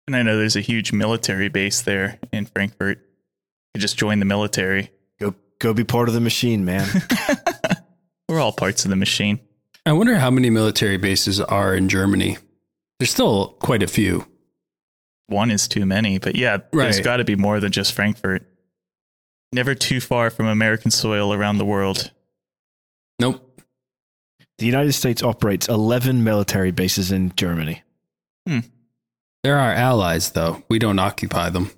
And I know there's a huge military base there in Frankfurt. You just join the military. Go be part of the machine, man. We're all parts of the machine. I wonder how many military bases are in Germany. There's still quite a few. One is too many, but yeah, there's got to be more than just Frankfurt. Never too far from American soil around the world. Nope. The United States operates 11 military bases in Germany. They're our allies, though. We don't occupy them.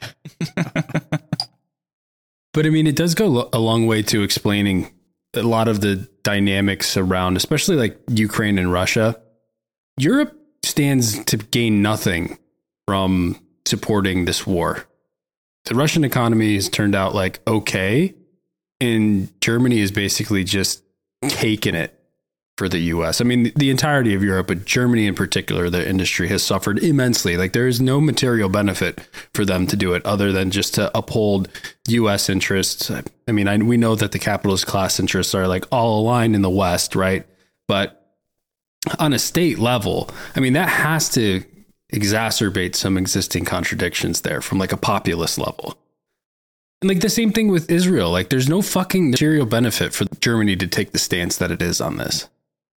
But I mean, it does go a long way to explaining a lot of the dynamics around, especially like Ukraine and Russia. Europe stands to gain nothing from supporting this war. The Russian economy has turned out like okay, and Germany is basically just taking it for the US. I mean, the entirety of Europe, but Germany in particular, the industry has suffered immensely. Like there is no material benefit for them to do it other than just to uphold US interests. I mean, we know that the capitalist class interests are like all aligned in the West, right? But on a state level, I mean, that has to exacerbate some existing contradictions there from like a populist level. And like the same thing with Israel, like there's no fucking material benefit for Germany to take the stance that it is on this.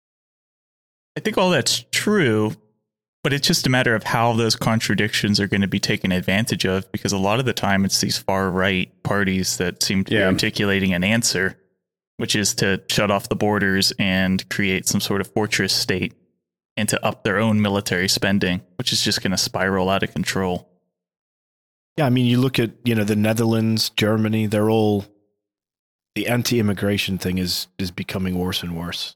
I think all that's true, but it's just a matter of how those contradictions are going to be taken advantage of, because a lot of the time it's these far right parties that seem to be articulating an answer, which is to shut off the borders and create some sort of fortress state and to up their own military spending, which is just going to spiral out of control. Yeah, I mean, you look at, the Netherlands, Germany, they're all, the anti-immigration thing is becoming worse and worse.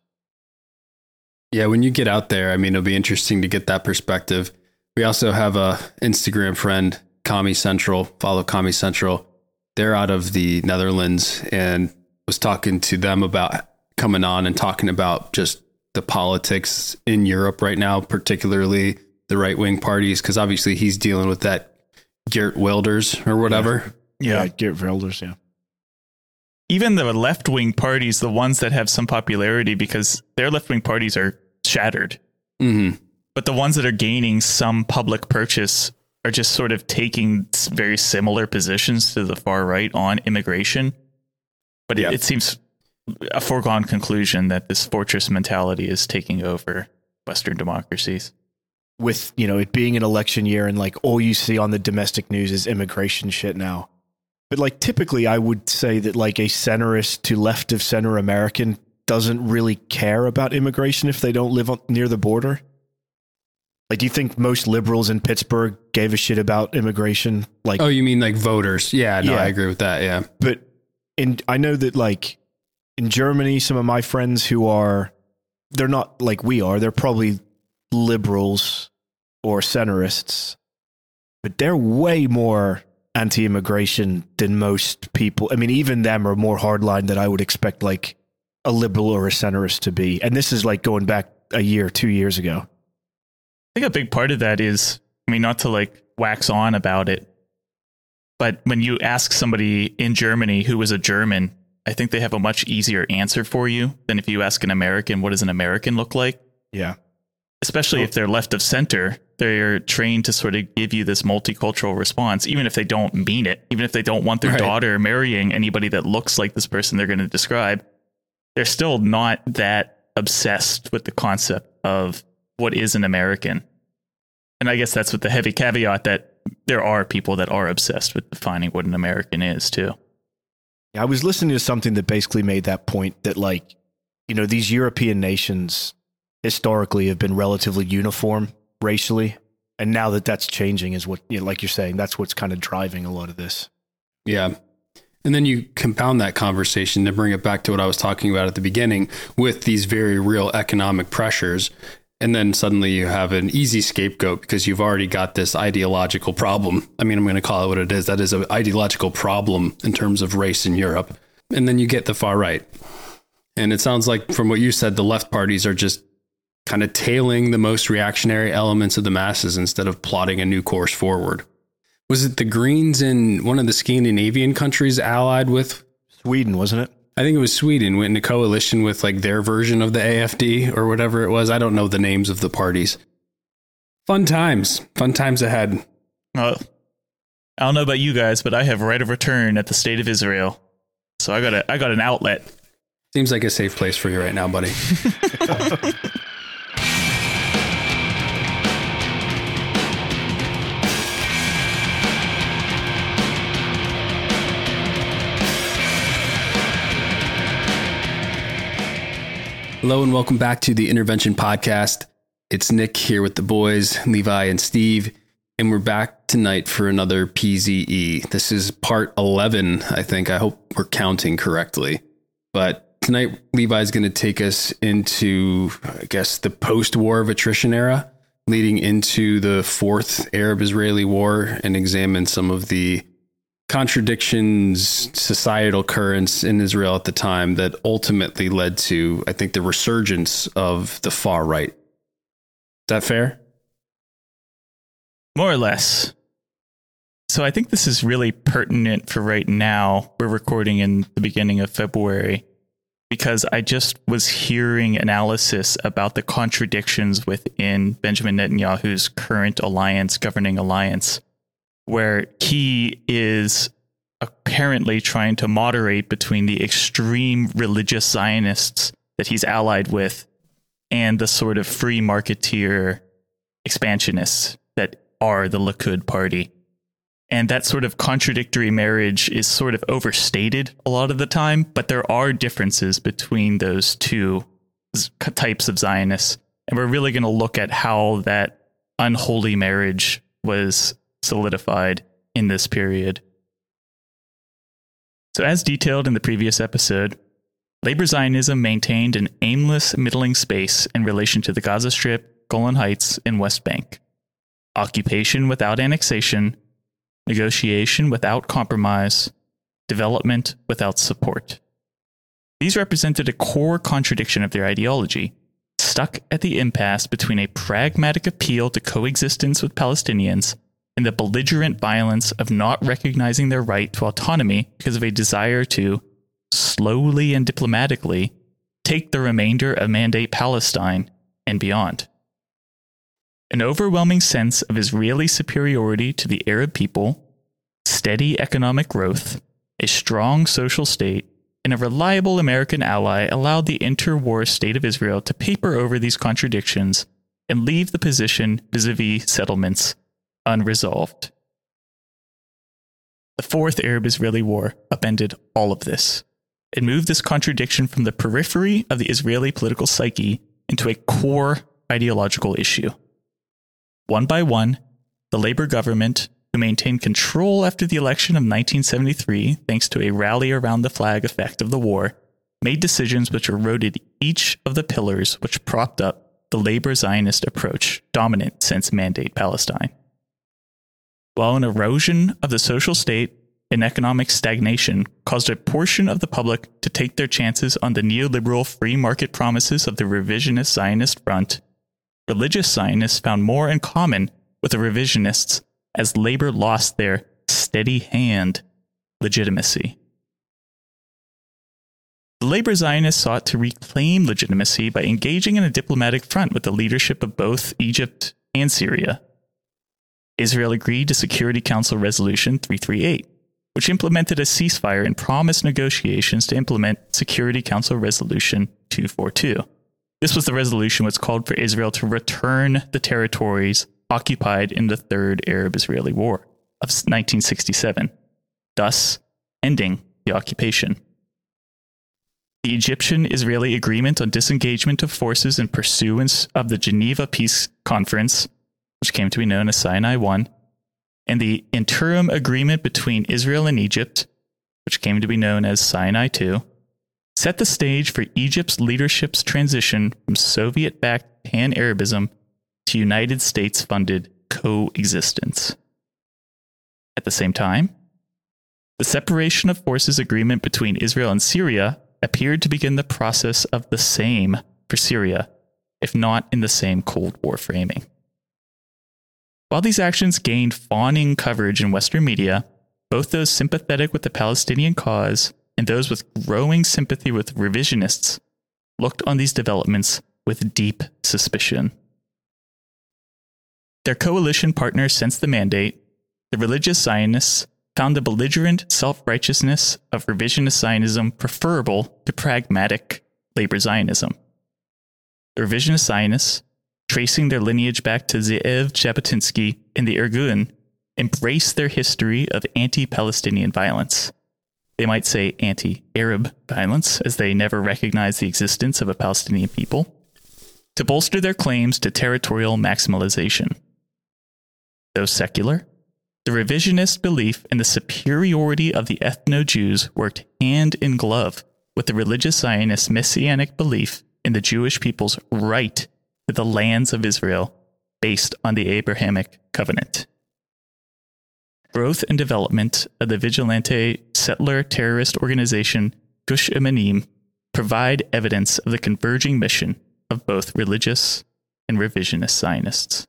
Yeah, when you get out there, I mean, it'll be interesting to get that perspective. We also have a Instagram friend, Commie Central, follow Commie Central. They're out of the Netherlands and was talking to them about coming on and talking about just the politics in Europe right now, particularly the right-wing parties, because obviously he's dealing with that Geert Wilders or whatever. Yeah, Geert Wilders, yeah. Even the left-wing parties, the ones that have some popularity, because their left-wing parties are shattered. Mm-hmm. But the ones that are gaining some public purchase are just sort of taking very similar positions to the far right on immigration. But it seems a foregone conclusion that this fortress mentality is taking over Western democracies. With, it being an election year and like all you see on the domestic news is immigration shit now. But like typically I would say that like a centrist to left of center American doesn't really care about immigration if they don't live near the border. Like, do you think most liberals in Pittsburgh gave a shit about immigration? Like, oh, you mean like voters? Yeah, no, I agree with that. Yeah. But I know that like in Germany, some of my friends they're not like we are, they're probably liberals or centrists, but they're way more anti-immigration than most people. I mean, even them are more hardline than I would expect like a liberal or a centrist to be. And this is like going back a year, 2 years ago. I think a big part of that is, I mean, not to like wax on about it, but when you ask somebody in Germany who is a German, I think they have a much easier answer for you than if you ask an American, what does an American look like? Yeah. Especially if they're left of center, they're trained to sort of give you this multicultural response, even if they don't mean it, even if they don't want their daughter marrying anybody that looks like this person they're going to describe. They're still not that obsessed with the concept of what is an American. And I guess that's with the heavy caveat that there are people that are obsessed with defining what an American is too. Yeah, I was listening to something that basically made that point that like, these European nations historically have been relatively uniform racially. And now that that's changing is what, like you're saying, that's what's kind of driving a lot of this. Yeah. And then you compound that conversation to bring it back to what I was talking about at the beginning with these very real economic pressures. And then suddenly you have an easy scapegoat because you've already got this ideological problem. I mean, I'm going to call it what it is. That is an ideological problem in terms of race in Europe. And then you get the far right. And it sounds like from what you said, the left parties are just kind of tailing the most reactionary elements of the masses instead of plotting a new course forward. Was it the Greens in one of the Scandinavian countries allied with Sweden, wasn't it? I think it was Sweden, went into coalition with like their version of the AFD or whatever it was. I don't know the names of the parties. Fun times ahead. I don't know about you guys, but I have right of return at the State of Israel. So I got an outlet. Seems like a safe place for you right now, buddy. Hello and welcome back to the Intervention Podcast. It's Nick here with the boys, Levi and Steve, and we're back tonight for another PZE. This is part 11, I think. I hope we're counting correctly. But tonight, Levi's going to take us into, I guess, the post-war of attrition era, leading into the fourth Arab-Israeli war, and examine some of the contradictions, societal currents in Israel at the time that ultimately led to, I think, the resurgence of the far right. Is that fair? More or less. So I think this is really pertinent for right now. We're recording in the beginning of February because I just was hearing analysis about the contradictions within Benjamin Netanyahu's current governing alliance, where he is apparently trying to moderate between the extreme religious Zionists that he's allied with and the sort of free marketeer expansionists that are the Likud party. And that sort of contradictory marriage is sort of overstated a lot of the time, but there are differences between those two types of Zionists. And we're really going to look at how that unholy marriage was solidified in this period. So as detailed in the previous episode, labor Zionism maintained an aimless middling space in relation to the Gaza Strip, Golan Heights, and West Bank. Occupation without annexation, negotiation without compromise, development without support. These represented a core contradiction of their ideology, stuck at the impasse between a pragmatic appeal to coexistence with Palestinians and the belligerent violence of not recognizing their right to autonomy because of a desire to, slowly and diplomatically, take the remainder of Mandate Palestine and beyond. An overwhelming sense of Israeli superiority to the Arab people, steady economic growth, a strong social state, and a reliable American ally allowed the interwar State of Israel to paper over these contradictions and leave the position vis-a-vis settlements unresolved. The Fourth Arab-Israeli War upended all of this. It moved this contradiction from the periphery of the Israeli political psyche into a core ideological issue. One by one, the Labour government, who maintained control after the election of 1973 thanks to a rally around the flag effect of the war, made decisions which eroded each of the pillars which propped up the Labour Zionist approach dominant since Mandate Palestine. While an erosion of the social state and economic stagnation caused a portion of the public to take their chances on the neoliberal free market promises of the revisionist Zionist front, religious Zionists found more in common with the revisionists as Labour lost their steady hand legitimacy. The Labour Zionists sought to reclaim legitimacy by engaging in a diplomatic front with the leadership of both Egypt and Syria. Israel agreed to Security Council Resolution 338, which implemented a ceasefire and promised negotiations to implement Security Council Resolution 242. This was the resolution which called for Israel to return the territories occupied in the Third Arab-Israeli War of 1967, thus ending the occupation. The Egyptian-Israeli Agreement on Disengagement of Forces in Pursuance of the Geneva Peace Conference, which came to be known as Sinai I, and the Interim Agreement between Israel and Egypt, which came to be known as Sinai II, set the stage for Egypt's leadership's transition from Soviet-backed pan-Arabism to United States-funded coexistence. At the same time, the Separation of Forces Agreement between Israel and Syria appeared to begin the process of the same for Syria, if not in the same Cold War framing. While these actions gained fawning coverage in Western media, both those sympathetic with the Palestinian cause and those with growing sympathy with revisionists looked on these developments with deep suspicion. Their coalition partners since the mandate, the religious Zionists found the belligerent self-righteousness of revisionist Zionism preferable to pragmatic labor Zionism. The revisionist Zionists, tracing their lineage back to Ze'ev Jabotinsky in the Irgun, embraced their history of anti-Palestinian violence. They might say anti-Arab violence, as they never recognized the existence of a Palestinian people, to bolster their claims to territorial maximalization. Though secular, the revisionist belief in the superiority of the ethno-Jews worked hand in glove with the religious Zionist messianic belief in the Jewish people's right to the lands of Israel based on the Abrahamic covenant. Growth and development of the vigilante settler terrorist organization Gush Emanim provide evidence of the converging mission of both religious and revisionist Zionists.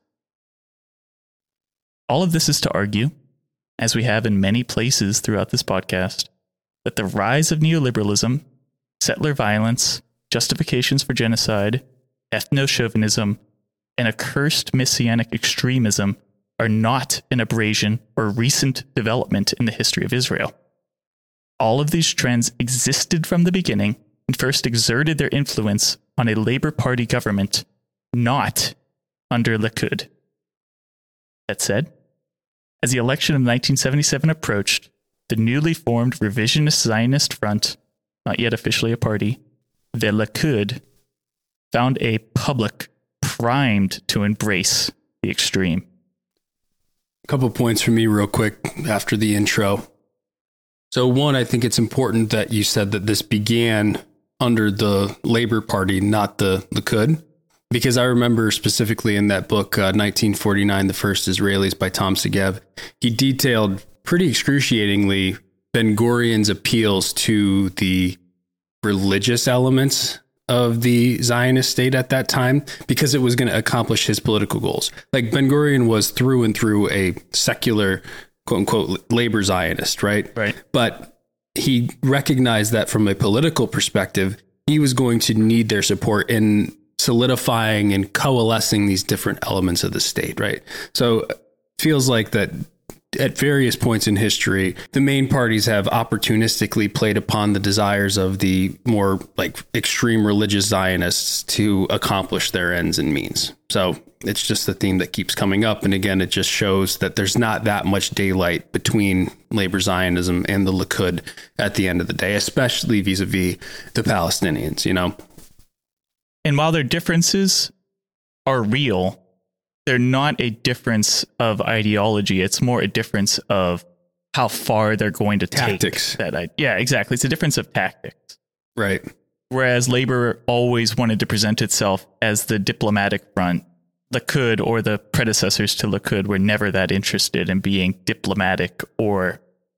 All of this is to argue, as we have in many places throughout this podcast, that the rise of neoliberalism, settler violence, justifications for genocide, ethno-chauvinism, and accursed messianic extremism are not an abrasion or recent development in the history of Israel. All of these trends existed from the beginning and first exerted their influence on a Labour Party government, not under Likud. That said, as the election of 1977 approached, the newly formed revisionist Zionist Front, not yet officially a party, the Likud, found a public primed to embrace the extreme. A couple points from me real quick after the intro. So one, I think it's important that you said that this began under the Labour Party, not the Likud, because I remember specifically in that book, 1949, The First Israelis by Tom Segev, he detailed pretty excruciatingly Ben-Gurion's appeals to the religious elements of the Zionist state at that time, because it was going to accomplish his political goals. Like Ben-Gurion was through and through a secular, quote unquote, labor Zionist, right? Right. But he recognized that from a political perspective, he was going to need their support in solidifying and coalescing these different elements of the state, right? So it feels like that at various points in history, the main parties have opportunistically played upon the desires of the more like extreme religious Zionists to accomplish their ends and means. So it's just the theme that keeps coming up. And again, it just shows that there's not that much daylight between labor Zionism and the Likud at the end of the day, especially vis-a-vis the Palestinians, you know? And while their differences are real, they're not a difference of ideology. It's more a difference of how far they're going to tactics. Take that. Yeah, exactly. It's a difference of tactics. Right. Whereas Labor always wanted to present itself as the diplomatic front, Likud or the predecessors to Likud were never that interested in being diplomatic or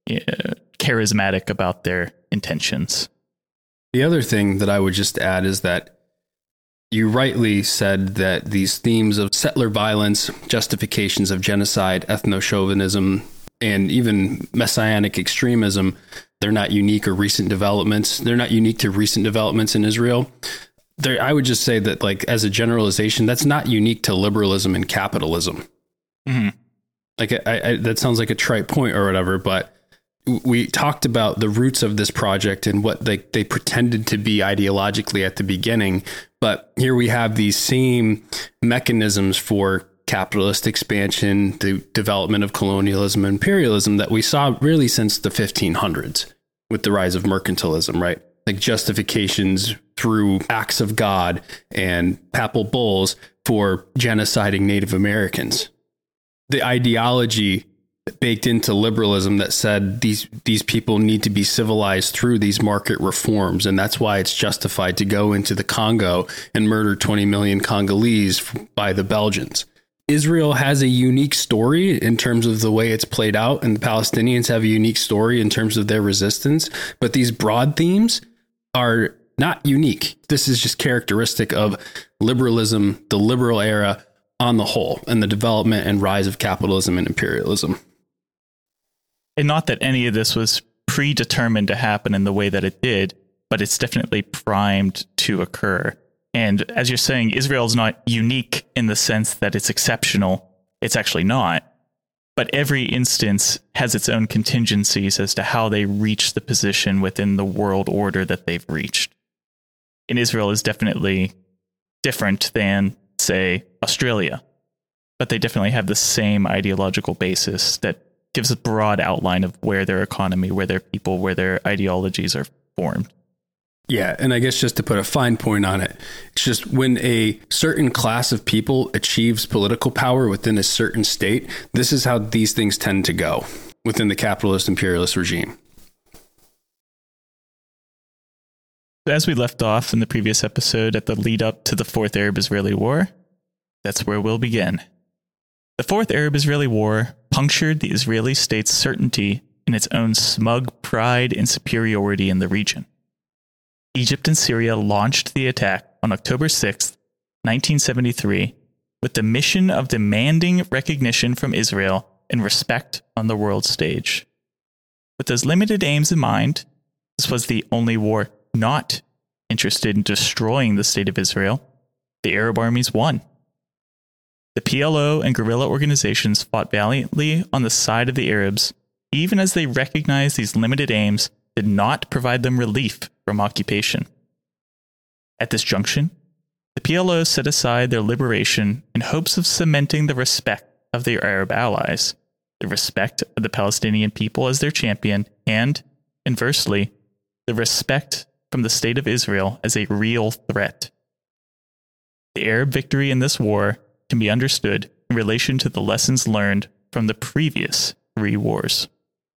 charismatic about their intentions. The other thing that I would just add is that you rightly said that these themes of settler violence, justifications of genocide, ethno-chauvinism, and even messianic extremism, they're not unique or recent developments. They're not unique to recent developments in Israel. I would just say that, like, as a generalization, that's not unique to liberalism and capitalism. Mm-hmm. Like, I that sounds like a trite point or whatever, but we talked about the roots of this project and what they pretended to be ideologically at the beginning. But here we have these same mechanisms for capitalist expansion, the development of colonialism and imperialism that we saw really since the 1500s with the rise of mercantilism, right? Like justifications through acts of God and papal bulls for genociding Native Americans. The ideology baked into liberalism that said these people need to be civilized through these market reforms. And that's why it's justified to go into the Congo and murder 20 million Congolese by the Belgians. Israel has a unique story in terms of the way it's played out, and the Palestinians have a unique story in terms of their resistance. But these broad themes are not unique. This is just characteristic of liberalism, the liberal era on the whole, and the development and rise of capitalism and imperialism. And not that any of this was predetermined to happen in the way that it did, but it's definitely primed to occur. And as you're saying, Israel is not unique in the sense that it's exceptional. It's actually not. But every instance has its own contingencies as to how they reach the position within the world order that they've reached. And Israel is definitely different than, say, Australia. But they definitely have the same ideological basis that gives a broad outline of where their economy, where their people, where their ideologies are formed. Yeah, and I guess just to put a fine point on it, it's just when a certain class of people achieves political power within a certain state, this is how these things tend to go within the capitalist imperialist regime. As we left off in the previous episode at the lead up to the Fourth Arab-Israeli War, that's where we'll begin. The Fourth Arab-Israeli War punctured the Israeli state's certainty in its own smug pride and superiority in the region. Egypt and Syria launched the attack on October 6, 1973, with the mission of demanding recognition from Israel and respect on the world stage. With those limited aims in mind, this was the only war not interested in destroying the state of Israel. The Arab armies won. The PLO and guerrilla organizations fought valiantly on the side of the Arabs, even as they recognized these limited aims did not provide them relief from occupation. At this junction, the PLO set aside their liberation in hopes of cementing the respect of their Arab allies, the respect of the Palestinian people as their champion, and, inversely, the respect from the state of Israel as a real threat. The Arab victory in this war can be understood in relation to the lessons learned from the previous 3 wars.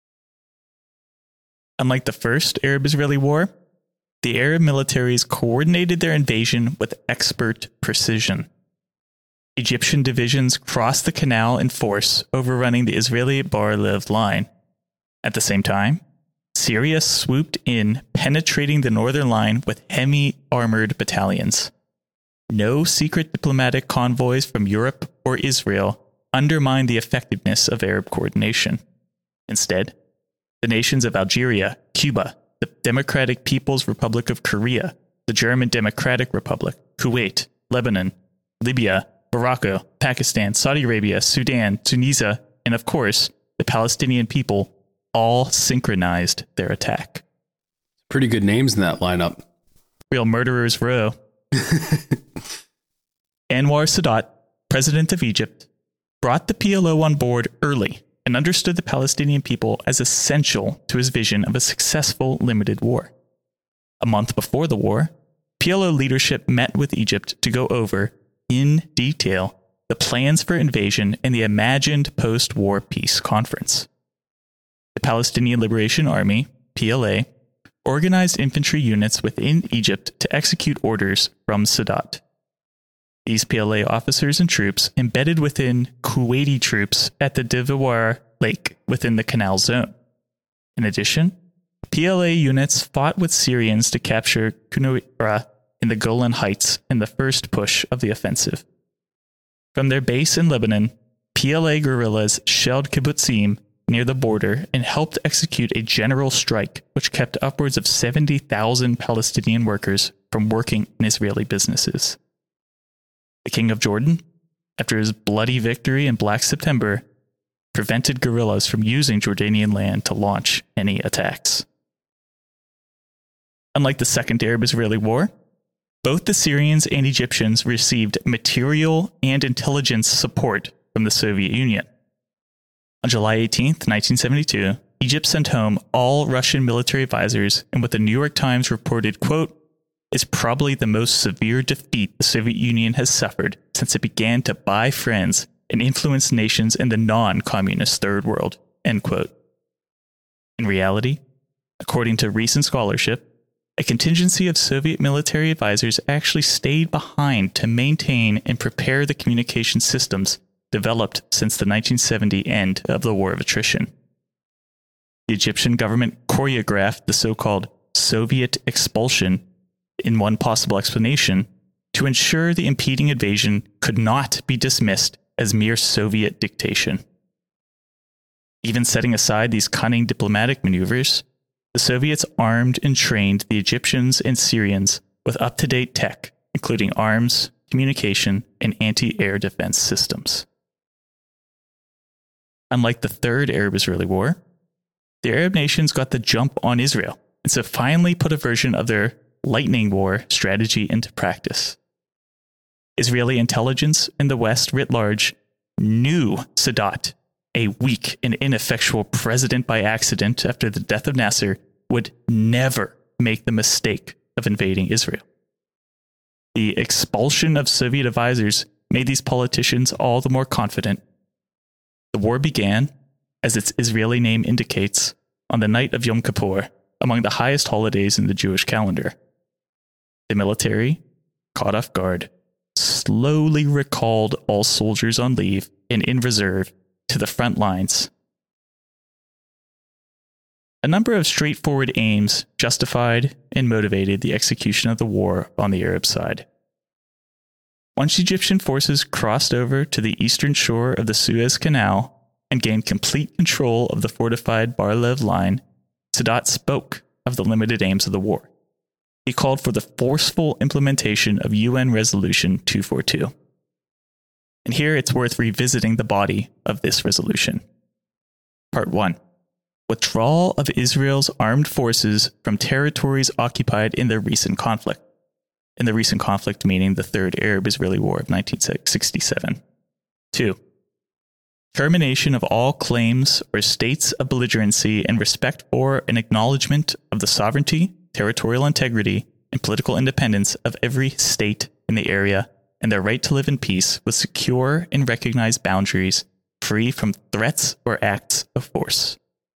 Unlike the first Arab-Israeli War, the Arab militaries coordinated their invasion with expert precision. Egyptian divisions crossed the canal in force, overrunning the Israeli Bar-Lev line. At the same time, Syria swooped in, penetrating the northern line with heavy armored battalions. No secret diplomatic convoys from Europe or Israel undermined the effectiveness of Arab coordination. Instead, the nations of Algeria, Cuba, the Democratic People's Republic of Korea, the German Democratic Republic, Kuwait, Lebanon, Libya, Morocco, Pakistan, Saudi Arabia, Sudan, Tunisia, and of course, the Palestinian people all synchronized their attack. Pretty good names in that lineup. Real murderers row. Anwar Sadat, president of Egypt, brought the PLO on board early and understood the Palestinian people as essential to his vision of a successful limited war. A month before the war, PLO leadership met with Egypt to go over, in detail, the plans for invasion and the imagined post-war peace conference. The Palestinian Liberation Army, PLA, organized infantry units within Egypt to execute orders from Sadat. These PLA officers and troops embedded within Kuwaiti troops at the Deviwar Lake within the Canal Zone. In addition, PLA units fought with Syrians to capture Quneitra in the Golan Heights in the first push of the offensive. From their base in Lebanon, PLA guerrillas shelled kibbutzim near the border and helped execute a general strike which kept upwards of 70,000 Palestinian workers from working in Israeli businesses. The King of Jordan, after his bloody victory in Black September, prevented guerrillas from using Jordanian land to launch any attacks. Unlike the Second Arab-Israeli War, both the Syrians and Egyptians received material and intelligence support from the Soviet Union. On July 18, 1972, Egypt sent home all Russian military advisors in what the New York Times reported, quote, is probably the most severe defeat the Soviet Union has suffered since it began to buy friends and influence nations in the non-communist Third World, end quote. In reality, according to recent scholarship, a contingency of Soviet military advisors actually stayed behind to maintain and prepare the communication systems developed since the 1970 end of the War of Attrition. The Egyptian government choreographed the so-called Soviet expulsion in one possible explanation to ensure the impending invasion could not be dismissed as mere Soviet dictation. Even setting aside these cunning diplomatic maneuvers, the Soviets armed and trained the Egyptians and Syrians with up-to-date tech, including arms, communication, and anti-air defense systems. Unlike the Third Arab-Israeli War, the Arab nations got the jump on Israel and so finally put a version of their lightning war strategy into practice. Israeli intelligence in the West writ large knew Sadat, a weak and ineffectual president by accident after the death of Nasser, would never make the mistake of invading Israel. The expulsion of Soviet advisors made these politicians all the more confident. The war began, as its Israeli name indicates, on the night of Yom Kippur, among the highest holidays in the Jewish calendar. The military, caught off guard, slowly recalled all soldiers on leave and in reserve to the front lines. A number of straightforward aims justified and motivated the execution of the war on the Arab side. Once Egyptian forces crossed over to the eastern shore of the Suez Canal and gained complete control of the fortified Bar-Lev line, Sadat spoke of the limited aims of the war. He called for the forceful implementation of UN Resolution 242. And here it's worth revisiting the body of this resolution. Part 1. Withdrawal of Israel's armed forces from territories occupied in the recent conflict. In the recent conflict meaning the Third Arab-Israeli War of 1967. 2. Termination of all claims or states of belligerency and respect for and acknowledgement of the sovereignty, territorial integrity, and political independence of every state in the area and their right to live in peace with secure and recognized boundaries free from threats or acts of force.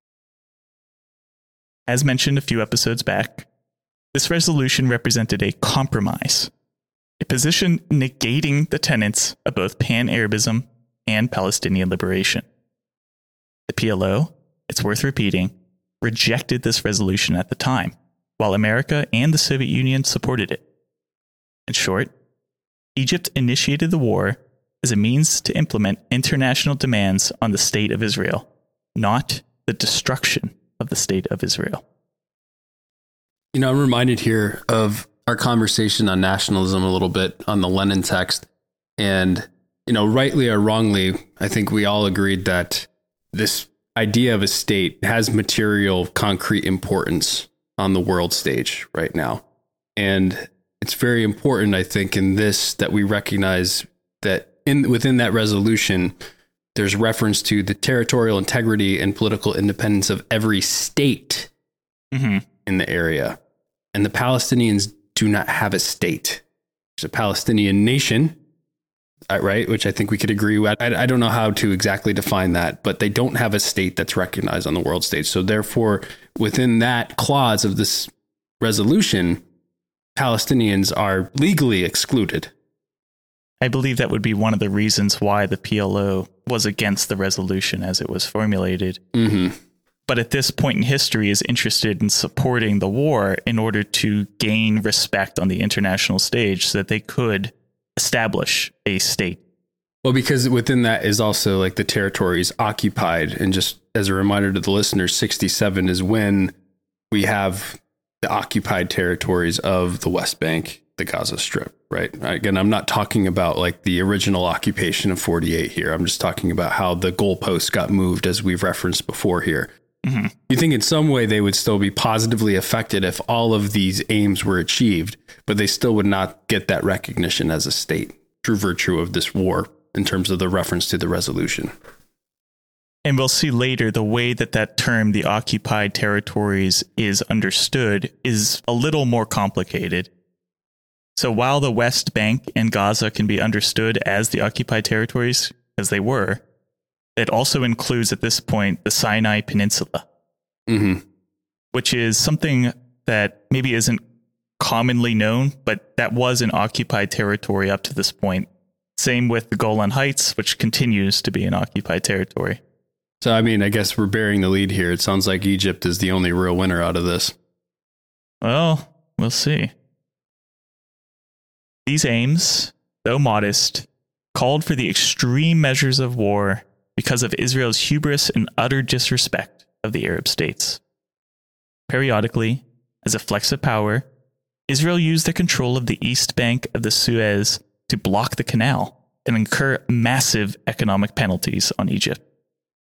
As mentioned a few episodes back, this resolution represented a compromise, a position negating the tenets of both Pan-Arabism and Palestinian liberation. The PLO, it's worth repeating, rejected this resolution at the time, while America and the Soviet Union supported it. In short, Egypt initiated the war as a means to implement international demands on the State of Israel, not the destruction of the State of Israel. You know, I'm reminded here of our conversation on nationalism a little bit on the Lenin text. And, you know, rightly or wrongly, I think we all agreed that this idea of a state has material, concrete importance on the world stage right now. And it's very important, I think, in this that we recognize that within that resolution, there's reference to the territorial integrity and political independence of every state in the area. And the Palestinians do not have a state. There's a Palestinian nation, right? Which I think we could agree with. I don't know how to exactly define that, but they don't have a state that's recognized on the world stage. So therefore, within that clause of this resolution, Palestinians are legally excluded. I believe that would be one of the reasons why the PLO was against the resolution as it was formulated. But at this point in history is interested in supporting the war in order to gain respect on the international stage so that they could establish a state. Well, because within that is also like the territories occupied. And just as a reminder to the listeners, 67 is when we have the occupied territories of the West Bank, the Gaza Strip, right? Again, I'm not talking about like the original occupation of 48 here. I'm just talking about how the goalposts got moved, as we've referenced before here. You think in some way they would still be positively affected if all of these aims were achieved, but they still would not get that recognition as a state, true virtue of this war in terms of the reference to the resolution. And we'll see later the way that that term, the occupied territories, is understood is a little more complicated. So while the West Bank and Gaza can be understood as the occupied territories, as they were, it also includes at this point the Sinai Peninsula, which is something that maybe isn't commonly known, but that was an occupied territory up to this point. Same with the Golan Heights, which continues to be an occupied territory. So, I mean, I guess we're bearing the lead here. It sounds like Egypt is the only real winner out of this. Well, we'll see. These aims, though modest, called for the extreme measures of war because of Israel's hubris and utter disrespect of the Arab states. Periodically, as a flex of power, Israel used the control of the east bank of the Suez to block the canal and incur massive economic penalties on Egypt.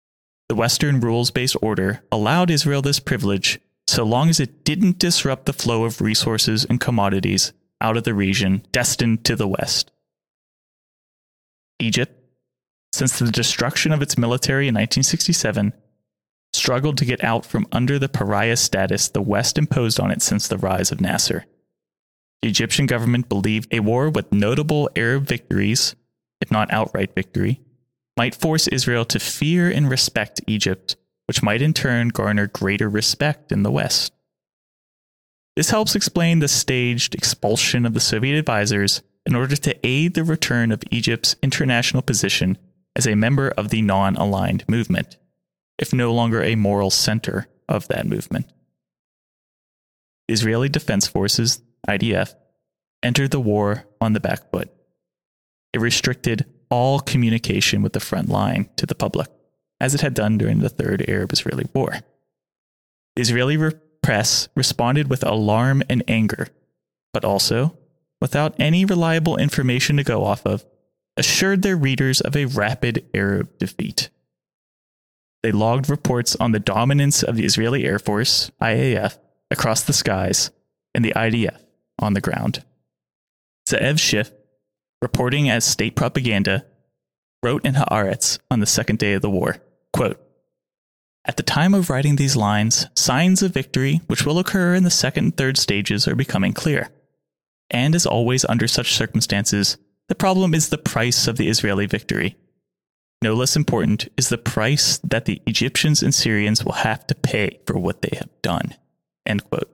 The Western rules-based order allowed Israel this privilege so long as it didn't disrupt the flow of resources and commodities out of the region destined to the West. Egypt, since the destruction of its military in 1967, struggled to get out from under the pariah status the West imposed on it since the rise of Nasser. The Egyptian government believed a war with notable Arab victories, if not outright victory, might force Israel to fear and respect Egypt, which might in turn garner greater respect in the West. This helps explain the staged expulsion of the Soviet advisors in order to aid the return of Egypt's international position as a member of the non-aligned movement, if no longer a moral center of that movement. The Israeli Defense Forces, IDF, entered the war on the back foot. It restricted all communication with the front line to the public, as it had done during the Third Arab-Israeli War. The Israeli press responded with alarm and anger, but also, without any reliable information to go off of, assured their readers of a rapid Arab defeat. They logged reports on the dominance of the Israeli Air Force, IAF, across the skies, and the IDF on the ground. Ze'ev Schiff, reporting as state propaganda, wrote in Haaretz on the second day of the war, quote, "At the time of writing these lines, signs of victory, which will occur in the second and third stages, are becoming clear. And as always under such circumstances, the problem is the price of the Israeli victory. No less important is the price that the Egyptians and Syrians will have to pay for what they have done." End quote.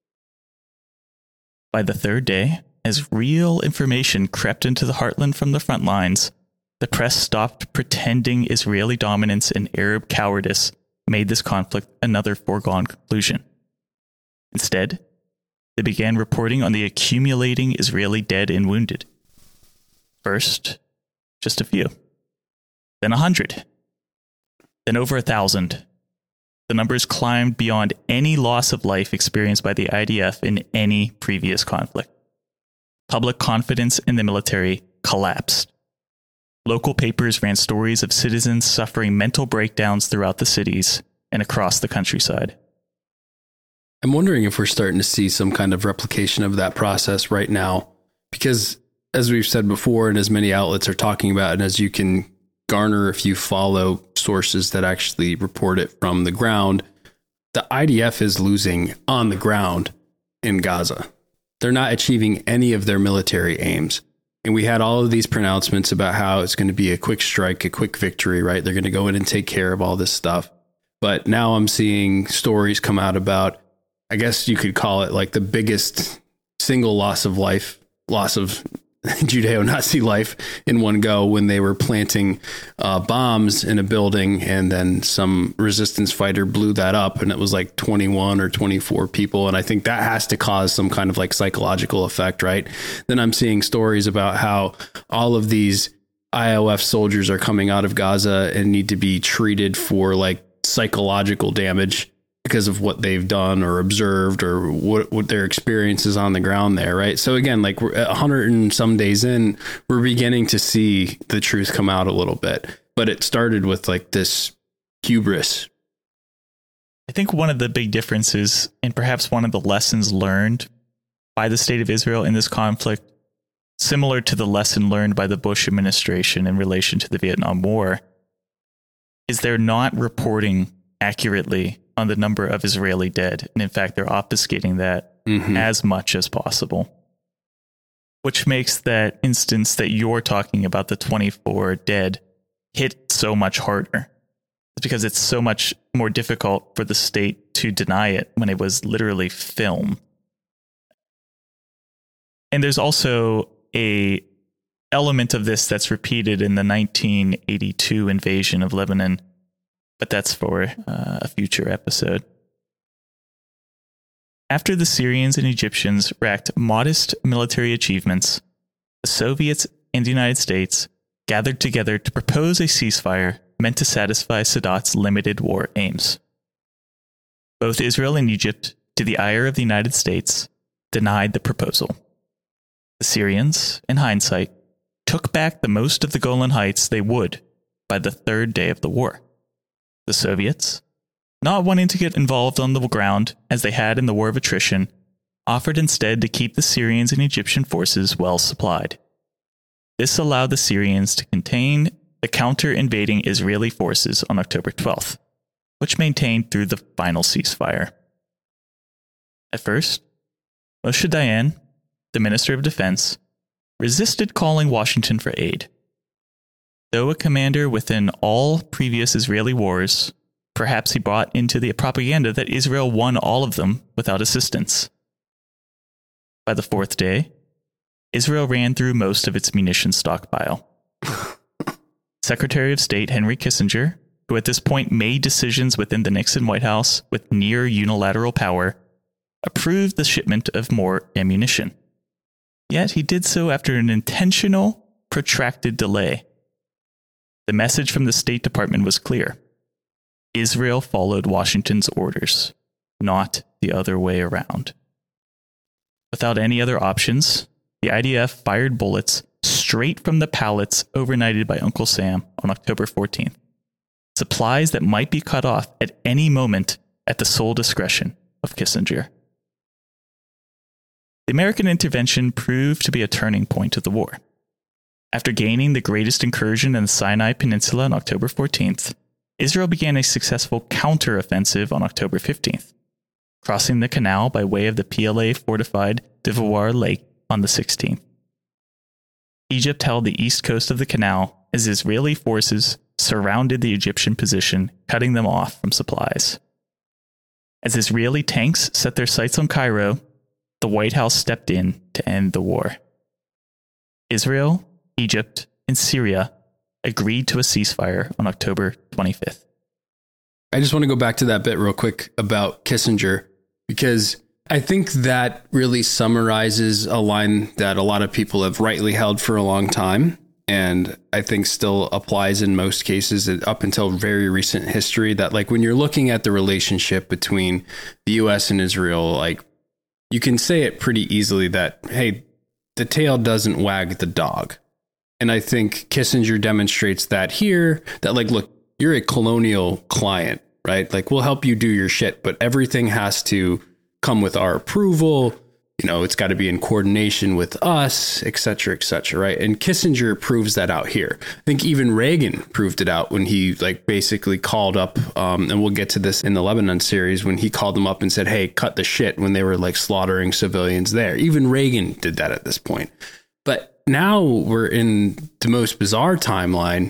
By the third day, as real information crept into the heartland from the front lines, the press stopped pretending Israeli dominance and Arab cowardice made this conflict another foregone conclusion. Instead, they began reporting on the accumulating Israeli dead and wounded. First, just a few. Then 100. Then over 1,000. The numbers climbed beyond any loss of life experienced by the IDF in any previous conflict. Public confidence in the military collapsed. Local papers ran stories of citizens suffering mental breakdowns throughout the cities and across the countryside. I'm wondering if we're starting to see some kind of replication of that process right now, because as we've said before, and as many outlets are talking about, and as you can garner if you follow sources that actually report it from the ground, the IDF is losing on the ground in Gaza. They're not achieving any of their military aims. And we had all of these pronouncements about how it's going to be a quick strike, a quick victory, right? They're going to go in and take care of all this stuff. But now I'm seeing stories come out about, I guess you could call it like the biggest single loss of Judeo-Nazi life in one go, when they were planting bombs in a building, and then some resistance fighter blew that up, and it was like 21 or 24 people. And I think that has to cause some kind of like psychological effect, right? Then I'm seeing stories about how all of these IOF soldiers are coming out of Gaza and need to be treated for like psychological damage because of what they've done or observed or what their experiences on the ground there, right? So again, like we're 100 and some days in, we're beginning to see the truth come out a little bit. But it started with like this hubris. I think one of the big differences, and perhaps one of the lessons learned by the state of Israel in this conflict, similar to the lesson learned by the Bush administration in relation to the Vietnam War, is they're not reporting accurately on the number of Israeli dead. And in fact, they're obfuscating that as much as possible, which makes that instance that you're talking about, the 24 dead, hit so much harder. It's because it's so much more difficult for the state to deny it when it was literally film. And there's also a element of this that's repeated in the 1982 invasion of Lebanon, but that's for a future episode. After the Syrians and Egyptians racked modest military achievements, the Soviets and the United States gathered together to propose a ceasefire meant to satisfy Sadat's limited war aims. Both Israel and Egypt, to the ire of the United States, denied the proposal. The Syrians, in hindsight, took back the most of the Golan Heights they would by the third day of the war. The Soviets, not wanting to get involved on the ground as they had in the War of Attrition, offered instead to keep the Syrians and Egyptian forces well supplied. This allowed the Syrians to contain the counter-invading Israeli forces on October 12th, which maintained through the final ceasefire. At first, Moshe Dayan, the Minister of Defense, resisted calling Washington for aid. Though a commander within all previous Israeli wars, perhaps he bought into the propaganda that Israel won all of them without assistance. By the fourth day, Israel ran through most of its munitions stockpile. Secretary of State Henry Kissinger, who at this point made decisions within the Nixon White House with near unilateral power, approved the shipment of more ammunition. Yet he did so after an intentional, protracted delay. The message from the State Department was clear. Israel followed Washington's orders, not the other way around. Without any other options, the IDF fired bullets straight from the pallets overnighted by Uncle Sam on October 14th. Supplies that might be cut off at any moment at the sole discretion of Kissinger. The American intervention proved to be a turning point of the war. After gaining the greatest incursion in the Sinai Peninsula on October 14th, Israel began a successful counter-offensive on October 15th, crossing the canal by way of the PLA-fortified Devour Lake on the 16th. Egypt held the east coast of the canal as Israeli forces surrounded the Egyptian position, cutting them off from supplies. As Israeli tanks set their sights on Cairo, the White House stepped in to end the war. Israel, Egypt, and Syria agreed to a ceasefire on October 25th. I just want to go back to that bit real quick about Kissinger, because I think that really summarizes a line that a lot of people have rightly held for a long time, and I think still applies in most cases up until very recent history, that like when you're looking at the relationship between the US and Israel, like you can say it pretty easily that, hey, the tail doesn't wag the dog. And I think Kissinger demonstrates that here, that like, look, you're a colonial client, right? Like we'll help you do your shit, but everything has to come with our approval. You know, it's got to be in coordination with us, et cetera, right? And Kissinger proves that out here. I think even Reagan proved it out when he like basically called up, and we'll get to this in the Lebanon series, when he called them up and said, hey, cut the shit when they were like slaughtering civilians there. Even Reagan did that at this point. But now we're in the most bizarre timeline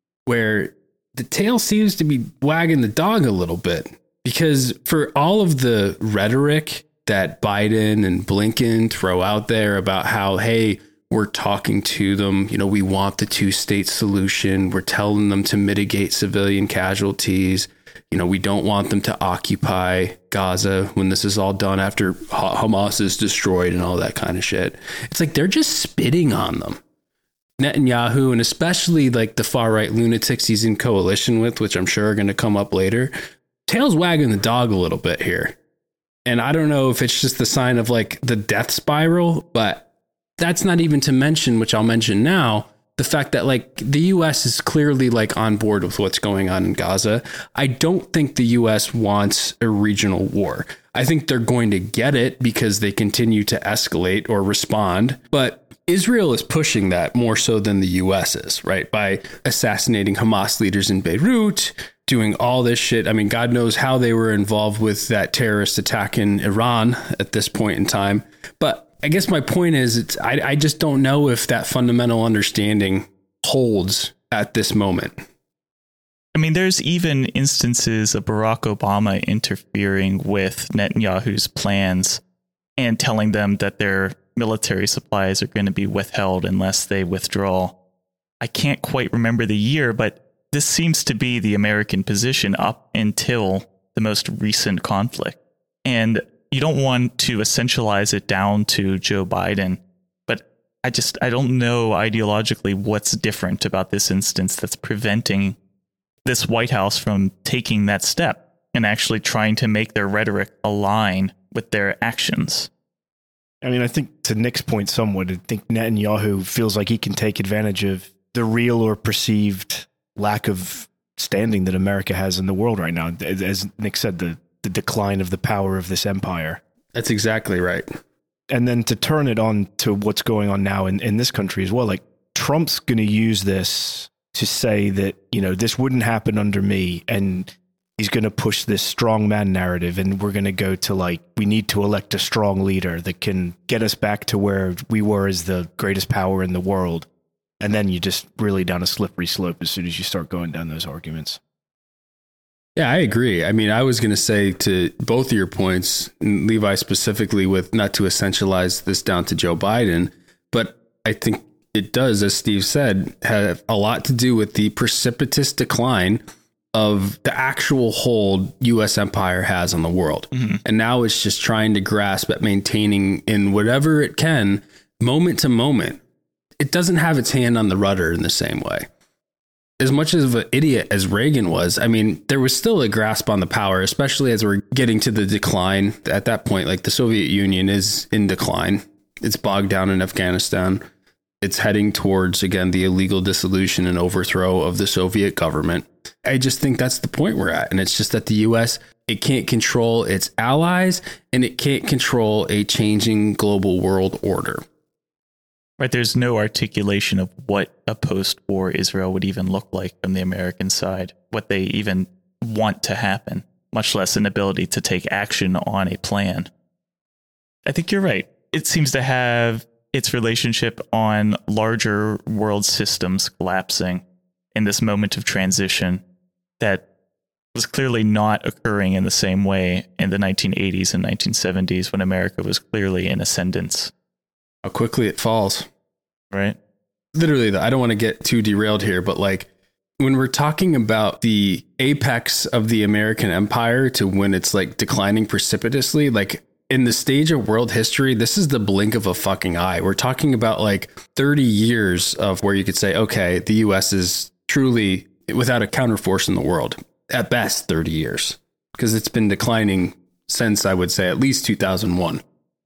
where the tail seems to be wagging the dog a little bit, because for all of the rhetoric that Biden and Blinken throw out there about how, hey, we're talking to them, you know, we want the two-state solution. We're telling them to mitigate civilian casualties. You know, we don't want them to occupy Gaza when this is all done after Hamas is destroyed and all that kind of shit. It's like they're just spitting on them. Netanyahu, and especially like the far-right lunatics he's in coalition with, which I'm sure are going to come up later, tail's wagging the dog a little bit here. And I don't know if it's just the sign of like the death spiral, but that's not even to mention, which I'll mention now, the fact that like the US is clearly like on board with what's going on in Gaza. I don't think the US wants a regional war. I think they're going to get it because they continue to escalate or respond. But Israel is pushing that more so than the US is, right? By assassinating Hamas leaders in Beirut, doing all this shit. I mean, God knows how they were involved with that terrorist attack in Iran at this point in time. But I guess my point is, I just don't know if that fundamental understanding holds at this moment. I mean, there's even instances of Barack Obama interfering with Netanyahu's plans and telling them that their military supplies are going to be withheld unless they withdraw. I can't quite remember the year, but this seems to be the American position up until the most recent conflict. And you don't want to essentialize it down to Joe Biden, but I don't know ideologically what's different about this instance that's preventing this White House from taking that step and actually trying to make their rhetoric align with their actions. I mean, I think to Nick's point somewhat, I think Netanyahu feels like he can take advantage of the real or perceived lack of standing that America has in the world right now. As Nick said, the decline of the power of this empire. That's exactly right. And then to turn it on to what's going on now in this country as well, like Trump's going to use this to say that, this wouldn't happen under me. And he's going to push this strong man narrative. And we're going to go to we need to elect a strong leader that can get us back to where we were as the greatest power in the world. And then you just really down a slippery slope as soon as you start going down those arguments. Yeah, I agree. I mean, I was going to say to both of your points, and Levi specifically, with not to essentialize this down to Joe Biden, but I think it does, as Steve said, have a lot to do with the precipitous decline of the actual hold U.S. empire has on the world. Mm-hmm. And now it's just trying to grasp at maintaining in whatever it can, moment to moment. It doesn't have its hand on the rudder in the same way. As much of an idiot as Reagan was, I mean, there was still a grasp on the power, especially as we're getting to the decline. At that point, the Soviet Union is in decline. It's bogged down in Afghanistan. It's heading towards, again, the illegal dissolution and overthrow of the Soviet government. I just think that's the point we're at. And it's just that the U.S., it can't control its allies and it can't control a changing global world order. Right, there's no articulation of what a post-war Israel would even look like from the American side, what they even want to happen, much less an ability to take action on a plan. I think you're right. It seems to have its relationship on larger world systems collapsing in this moment of transition that was clearly not occurring in the same way in the 1980s and 1970s when America was clearly in ascendance. How quickly it falls. Right. Literally, I don't want to get too derailed here, but when we're talking about the apex of the American empire to when it's declining precipitously, in the stage of world history, this is the blink of a fucking eye. We're talking about 30 years of where you could say, okay, the US is truly without a counterforce in the world. At best, 30 years, because it's been declining since, I would say, at least 2001.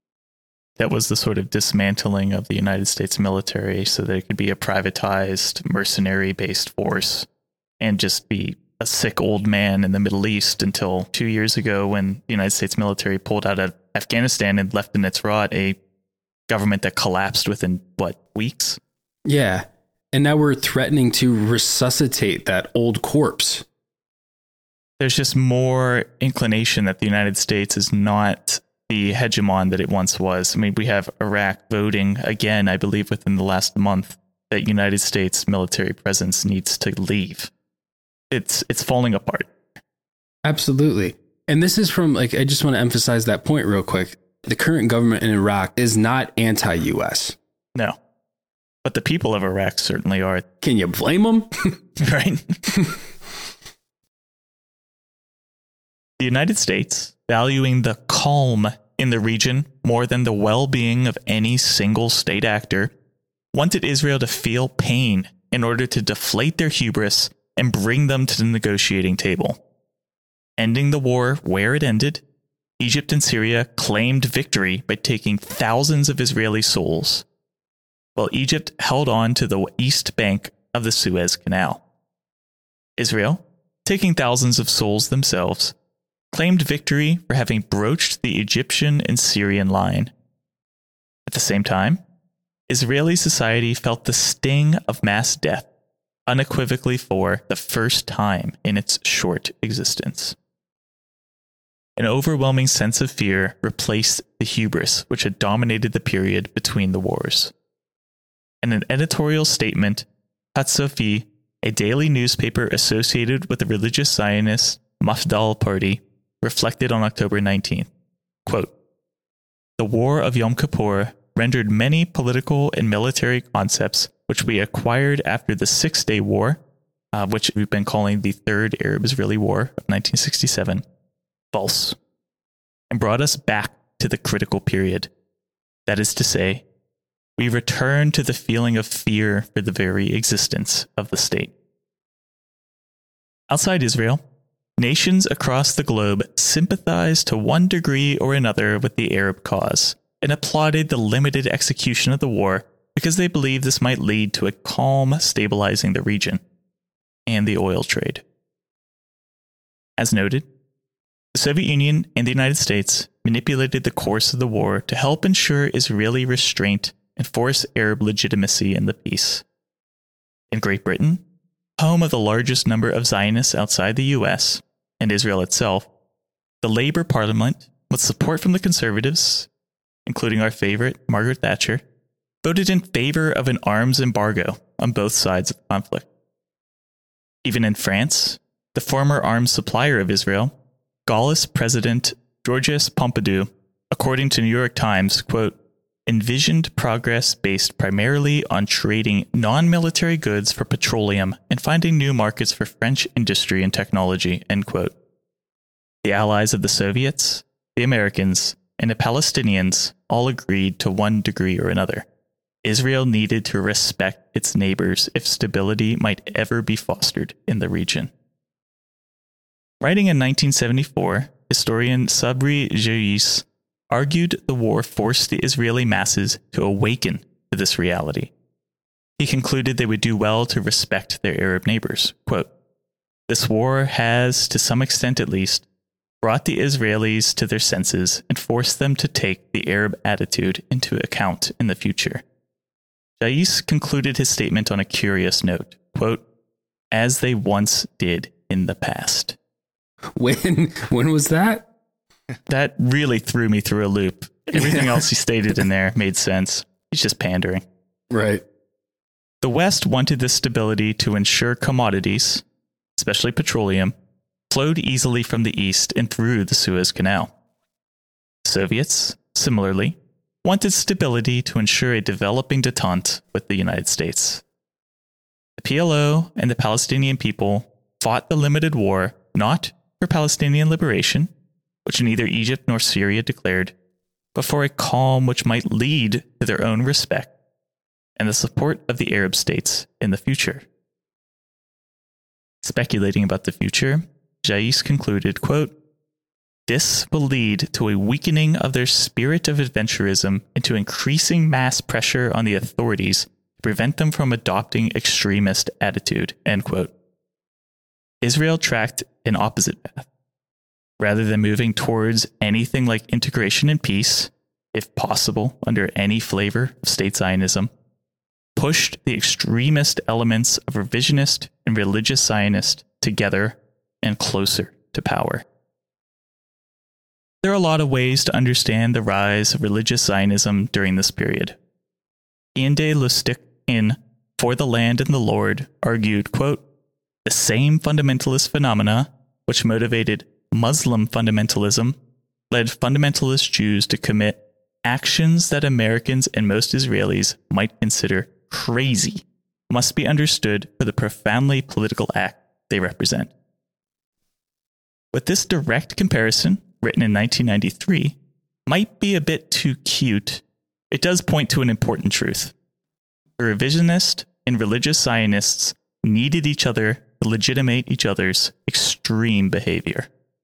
That was the sort of dismantling of the United States military so that it could be a privatized, mercenary-based force and just be a sick old man in the Middle East until 2 years ago when the United States military pulled out of Afghanistan and left in its rot a government that collapsed within, weeks? Yeah. And now we're threatening to resuscitate that old corpse. There's just more inclination that the United States is not the hegemon that it once was. I mean, we have Iraq voting again, I believe within the last month, that United States military presence needs to leave. It's falling apart. Absolutely. And this is from, I just want to emphasize that point real quick. The current government in Iraq is not anti-US. No. But the people of Iraq certainly are. Can you blame them? Right. The United States, valuing the calm in the region more than the well-being of any single state actor, wanted Israel to feel pain in order to deflate their hubris and bring them to the negotiating table. Ending the war where it ended, Egypt and Syria claimed victory by taking thousands of Israeli souls, while Egypt held on to the east bank of the Suez Canal. Israel, taking thousands of souls themselves, claimed victory for having broached the Egyptian and Syrian line. At the same time, Israeli society felt the sting of mass death unequivocally for the first time in its short existence. An overwhelming sense of fear replaced the hubris which had dominated the period between the wars. In an editorial statement, Hatzofi, a daily newspaper associated with the religious Zionist Mafdal Party, reflected on October 19th, quote, "The War of Yom Kippur rendered many political and military concepts which we acquired after the Six-Day War, which we've been calling the Third Arab-Israeli War of 1967, false, and brought us back to the critical period. That is to say, we returned to the feeling of fear for the very existence of the state." Outside Israel, nations across the globe sympathized to one degree or another with the Arab cause and applauded the limited execution of the war because they believed this might lead to a calm stabilizing the region and the oil trade. As noted, the Soviet Union and the United States manipulated the course of the war to help ensure Israeli restraint and force Arab legitimacy in the peace. In Great Britain, home of the largest number of Zionists outside the US and Israel itself, the Labour Parliament, with support from the Conservatives, including our favorite, Margaret Thatcher, voted in favor of an arms embargo on both sides of the conflict. Even in France, the former arms supplier of Israel, Gaullist President Georges Pompidou, according to New York Times, quote, envisioned progress based primarily on trading non-military goods for petroleum and finding new markets for French industry and technology, end quote. The allies of the Soviets, the Americans, and the Palestinians all agreed to one degree or another. Israel needed to respect its neighbors if stability might ever be fostered in the region. Writing in 1974, historian Sabri Jayis argued the war forced the Israeli masses to awaken to this reality. He concluded they would do well to respect their Arab neighbors. Quote, this war has, to some extent at least, brought the Israelis to their senses and forced them to take the Arab attitude into account in the future. Jayis concluded his statement on a curious note, quote, as they once did in the past. When was that? That really threw me through a loop. Everything else he stated in there made sense. He's just pandering. Right. The West wanted this stability to ensure commodities, especially petroleum, flowed easily from the East and through the Suez Canal. Soviets, similarly, wanted stability to ensure a developing détente with the United States. The PLO and the Palestinian people fought the limited war not for Palestinian liberation, which neither Egypt nor Syria declared, but for a calm which might lead to their own respect and the support of the Arab states in the future. Speculating about the future, Jayis concluded, quote, this will lead to a weakening of their spirit of adventurism and to increasing mass pressure on the authorities to prevent them from adopting extremist attitude, end quote. Israel tracked an opposite path. Rather than moving towards anything like integration and peace, if possible under any flavor of state Zionism, pushed the extremist elements of revisionist and religious Zionist together and closer to power. There are a lot of ways to understand the rise of religious Zionism during this period. Ian de Lustig in For the Land and the Lord argued, quote, the same fundamentalist phenomena which motivated Muslim fundamentalism led fundamentalist Jews to commit actions that Americans and most Israelis might consider crazy, must be understood for the profoundly political act they represent. With this direct comparison, written in 1993, might be a bit too cute, it does point to an important truth. The revisionist and religious Zionists needed each other to legitimate each other's extreme behavior.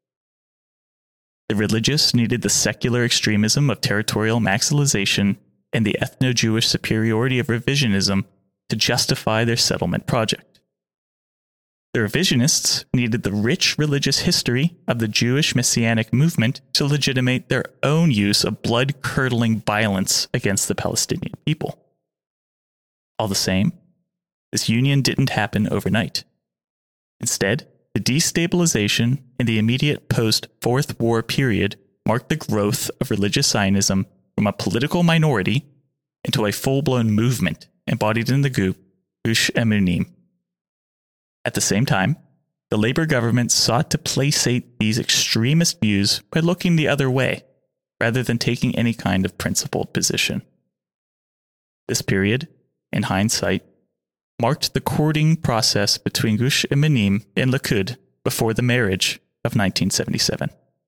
The religious needed the secular extremism of territorial maximalization and the ethno-Jewish superiority of revisionism to justify their settlement project. The revisionists needed the rich religious history of the Jewish messianic movement to legitimate their own use of blood-curdling violence against the Palestinian people. All the same, this union didn't happen overnight. Instead, the destabilization in the immediate post-Fourth War period marked the growth of religious Zionism from a political minority into a full-blown movement embodied in the group Gush Emunim. At the same time, the Labour government sought to placate these extremist views by looking the other way, rather than taking any kind of principled position. This period, in hindsight, marked the courting process between Gush Emunim and Likud before the marriage of 1977.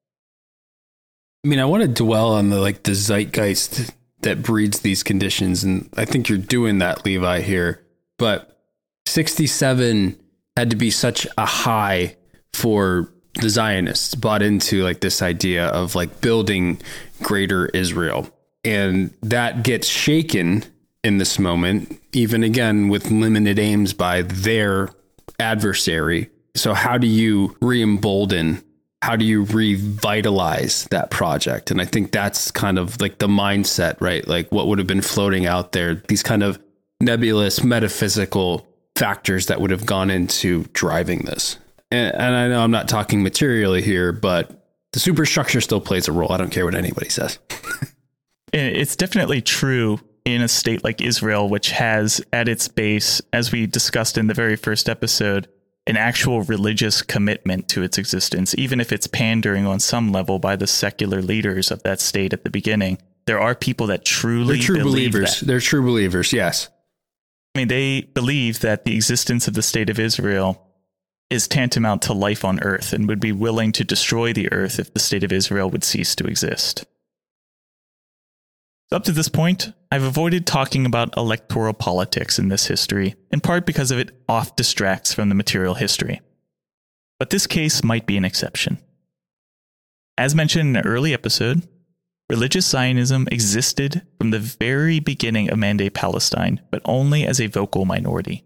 I mean, I want to dwell on the zeitgeist that breeds these conditions, and I think you're doing that, Levi, here. But 67 had to be such a high for the Zionists, bought into this idea of building greater Israel. And that gets shaken in this moment, even again with limited aims by their adversary, So how do you re-embolden? How do you revitalize that project? And I think that's kind of like the mindset, right? Like what would have been floating out there, these kind of nebulous metaphysical factors that would have gone into driving this. And I know I'm not talking materially here, but the superstructure still plays a role. I don't care what anybody says. It's definitely true in a state like Israel, which has at its base, as we discussed in the very first episode, an actual religious commitment to its existence, even if it's pandering on some level by the secular leaders of that state at the beginning. There are people that truly believe believers. that. They're true believers, yes. I mean, they believe that the existence of the state of Israel is tantamount to life on earth and would be willing to destroy the earth if the state of Israel would cease to exist. So up to this point, I've avoided talking about electoral politics in this history, in part because of it oft distracts from the material history. But this case might be an exception. As mentioned in an early episode, religious Zionism existed from the very beginning of Man Day Palestine, but only as a vocal minority.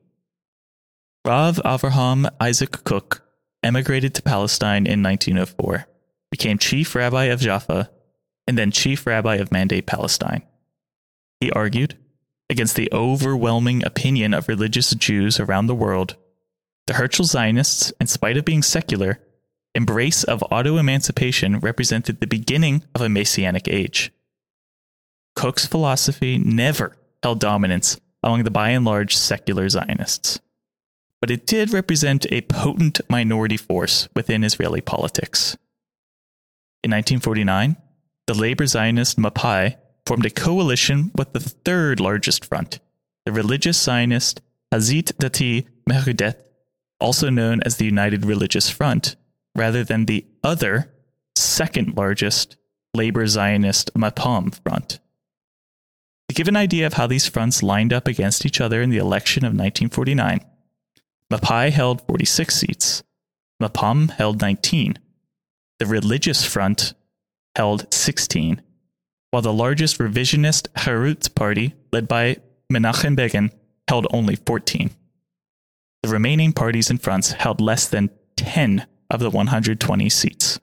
Rav Avraham Isaac Kook emigrated to Palestine in 1904, became chief rabbi of Jaffa, and then chief rabbi of Man Day Palestine. He argued, against the overwhelming opinion of religious Jews around the world, the Herzl Zionists, in spite of being secular, embrace of auto-emancipation represented the beginning of a Messianic age. Kook's philosophy never held dominance among the by and large secular Zionists, but it did represent a potent minority force within Israeli politics. In 1949, the labor Zionist Mapai formed a coalition with the third largest front, the religious Zionist Hazit Dati Mehudet, also known as the United Religious Front, rather than the other, second largest labor Zionist Mapam front. To give an idea of how these fronts lined up against each other in the election of 1949, Mapai held 46 seats, Mapam held 19, the Religious Front held 16, while the largest revisionist Harutz party, led by Menachem Begin, held only 14. The remaining parties and fronts held less than 10 of the 120 seats.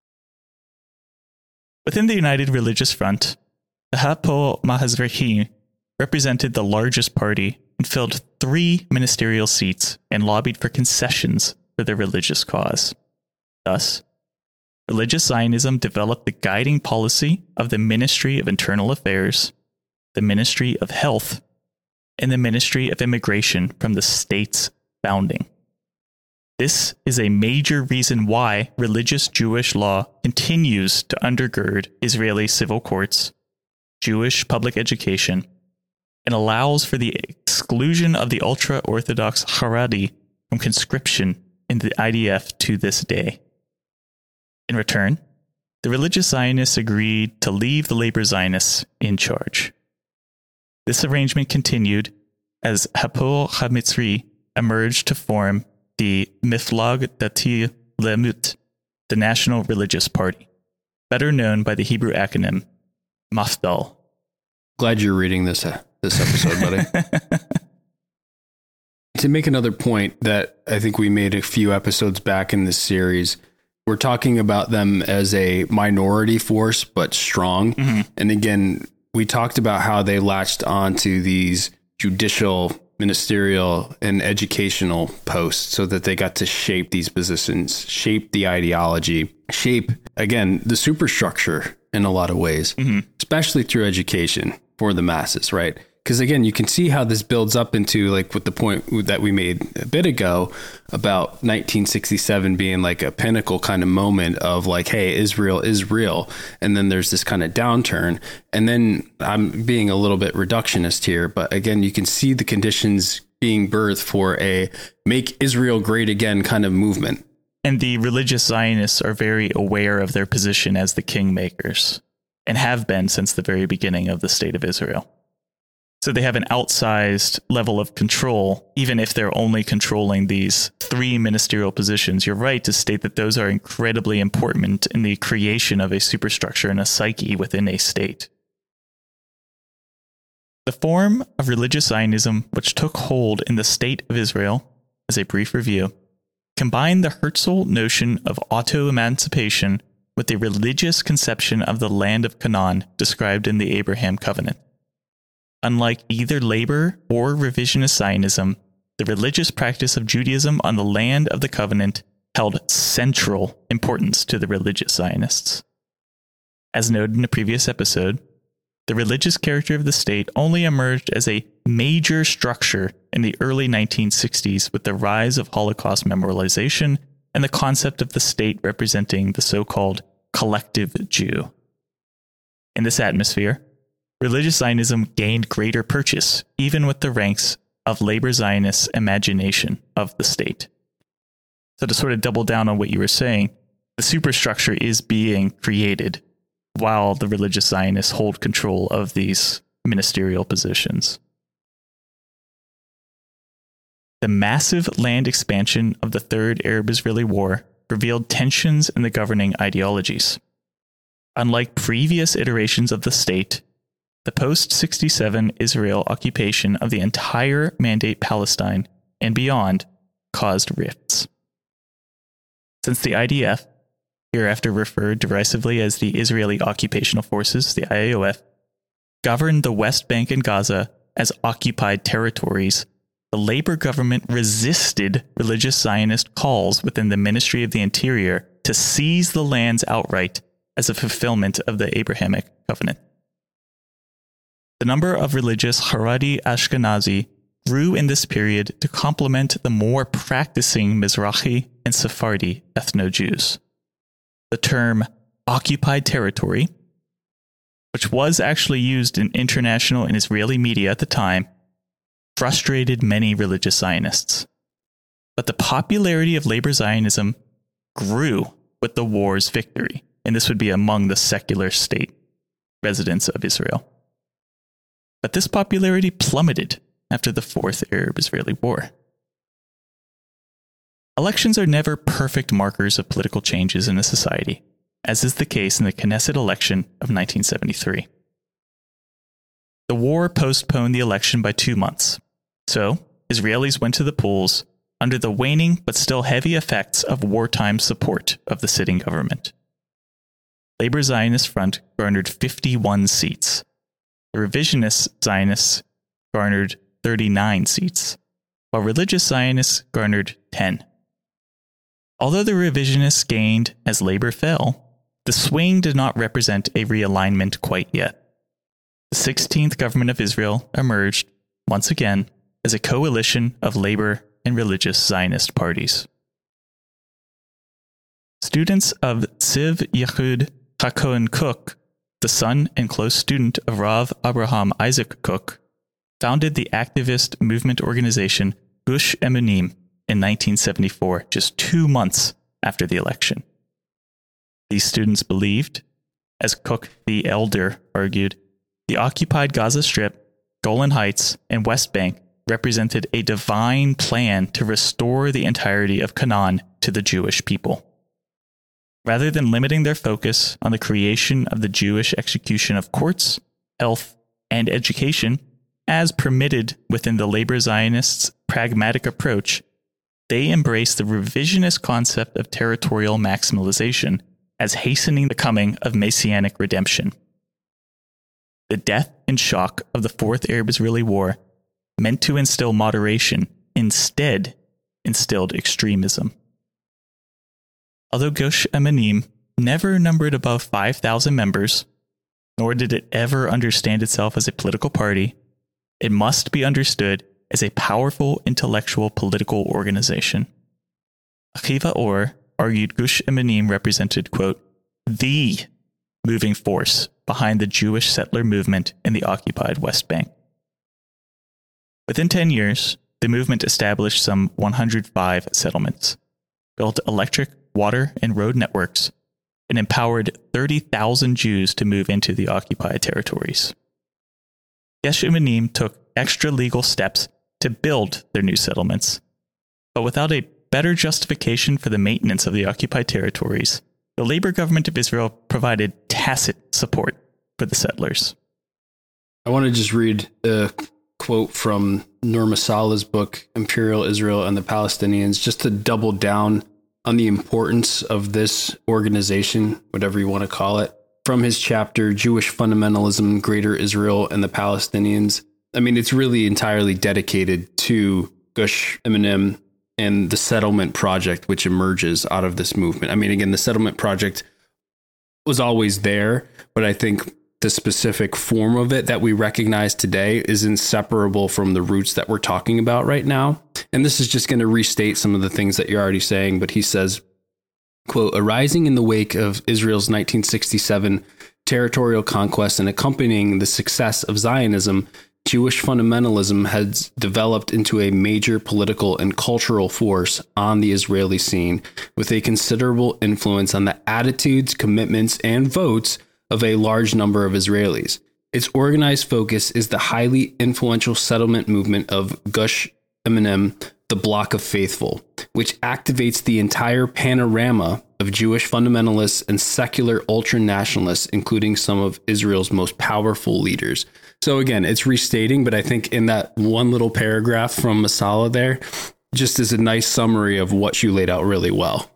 Within the United Religious Front, the Hapoel Mahazverhi represented the largest party and filled 3 ministerial seats and lobbied for concessions for the religious cause. Thus, religious Zionism developed the guiding policy of the Ministry of Internal Affairs, the Ministry of Health, and the Ministry of Immigration from the state's founding. This is a major reason why religious Jewish law continues to undergird Israeli civil courts, Jewish public education, and allows for the exclusion of the ultra-Orthodox Haredi from conscription in the IDF to this day. In return, the religious Zionists agreed to leave the labor Zionists in charge. This arrangement continued as Hapoel HaMitzri emerged to form the Miflag Dati Lemut, the National Religious Party, better known by the Hebrew acronym Mafdal. Glad you're reading this episode, buddy. To make another point that I think we made a few episodes back in this series, we're talking about them as a minority force, but strong. Mm-hmm. And again, we talked about how they latched onto these judicial, ministerial, and educational posts so that they got to shape these positions, shape the ideology, shape, again, the superstructure in a lot of ways, especially through education for the masses, right? Because again, you can see how this builds up into like with the point that we made a bit ago about 1967 being like a pinnacle kind of moment of like, hey, Israel is real. And then there's this kind of downturn. And then I'm being a little bit reductionist here, but again, you can see the conditions being birthed for a make Israel great again kind of movement. And the religious Zionists are very aware of their position as the kingmakers and have been since the very beginning of the state of Israel. So they have an outsized level of control, even if they're only controlling these 3 ministerial positions. You're right to state that those are incredibly important in the creation of a superstructure and a psyche within a state. The form of religious Zionism which took hold in the state of Israel, as a brief review, combined the Herzl notion of auto-emancipation with the religious conception of the land of Canaan described in the Abraham Covenant. Unlike either labor or revisionist Zionism, the religious practice of Judaism on the land of the covenant held central importance to the religious Zionists. As noted in a previous episode, the religious character of the state only emerged as a major structure in the early 1960s with the rise of Holocaust memorialization and the concept of the state representing the so-called collective Jew. In this atmosphere, religious Zionism gained greater purchase, even with the ranks of labor Zionists' imagination of the state. So to sort of double down on what you were saying, the superstructure is being created while the religious Zionists hold control of these ministerial positions. The massive land expansion of the Third Arab-Israeli War revealed tensions in the governing ideologies. Unlike previous iterations of the state, the post-67 Israel occupation of the entire Mandate Palestine and beyond caused rifts. Since the IDF, hereafter referred derisively as the Israeli Occupational Forces, the IAOF, governed the West Bank and Gaza as occupied territories, the Labor government resisted religious Zionist calls within the Ministry of the Interior to seize the lands outright as a fulfillment of the Abrahamic Covenant. The number of religious Haredi Ashkenazi grew in this period to complement the more practicing Mizrahi and Sephardi ethno-Jews. The term occupied territory, which was actually used in international and Israeli media at the time, frustrated many religious Zionists. But the popularity of labor Zionism grew with the war's victory, and this would be among the secular state residents of Israel. But this popularity plummeted after the Fourth Arab-Israeli War. Elections are never perfect markers of political changes in a society, as is the case in the Knesset election of 1973. The war postponed the election by 2 months, so Israelis went to the polls under the waning but still heavy effects of wartime support of the sitting government. Labor Zionist Front garnered 51 seats. The revisionist Zionists garnered 39 seats, while religious Zionists garnered 10. Although the revisionists gained as labor fell, the swing did not represent a realignment quite yet. The 16th government of Israel emerged, once again, as a coalition of labor and religious Zionist parties. Students of Tziv Yehud HaKohen Kook, the son and close student of Rav Abraham Isaac Kook, founded the activist movement organization Gush Emunim in 1974, just 2 months after the election. These students believed, as Kook the Elder argued, the occupied Gaza Strip, Golan Heights, and West Bank represented a divine plan to restore the entirety of Canaan to the Jewish people. Rather than limiting their focus on the creation of the Jewish execution of courts, health, and education, as permitted within the labor Zionists' pragmatic approach, they embraced the revisionist concept of territorial maximalization as hastening the coming of messianic redemption. The death and shock of the Fourth Arab-Israeli War meant to instill moderation, instead instilled extremism. Although Gush Emunim never numbered above 5,000 members, nor did it ever understand itself as a political party, it must be understood as a powerful intellectual political organization. Akiva Or argued Gush Emunim represented, quote, the moving force behind the Jewish settler movement in the occupied West Bank. Within 10 years, the movement established some 105 settlements, built electric, water, and road networks, and empowered 30,000 Jews to move into the occupied territories. Gush Emunim took extra legal steps to build their new settlements, but without a better justification for the maintenance of the occupied territories, the labor government of Israel provided tacit support for the settlers. I want to just read a quote from Nur Masalah's book, Imperial Israel and the Palestinians, just to double down on the importance of this organization, whatever you want to call it, from his chapter, Jewish Fundamentalism, Greater Israel and the Palestinians. I mean, it's really entirely dedicated to Gush Emunim and the settlement project, which emerges out of this movement. I mean, again, the settlement project was always there, but I think the specific form of it that we recognize today is inseparable from the roots that we're talking about right now. And this is just going to restate some of the things that you're already saying, but he says, quote, arising in the wake of Israel's 1967 territorial conquest and accompanying the success of Zionism, Jewish fundamentalism has developed into a major political and cultural force on the Israeli scene, with a considerable influence on the attitudes, commitments, and votes of a large number of Israelis. Its organized focus is the highly influential settlement movement of Gush Emunim, the Bloc of Faithful, which activates the entire panorama of Jewish fundamentalists and secular ultranationalists, including some of Israel's most powerful leaders. So again, it's restating, but I think in that one little paragraph from Masalah there, just is a nice summary of what you laid out really well.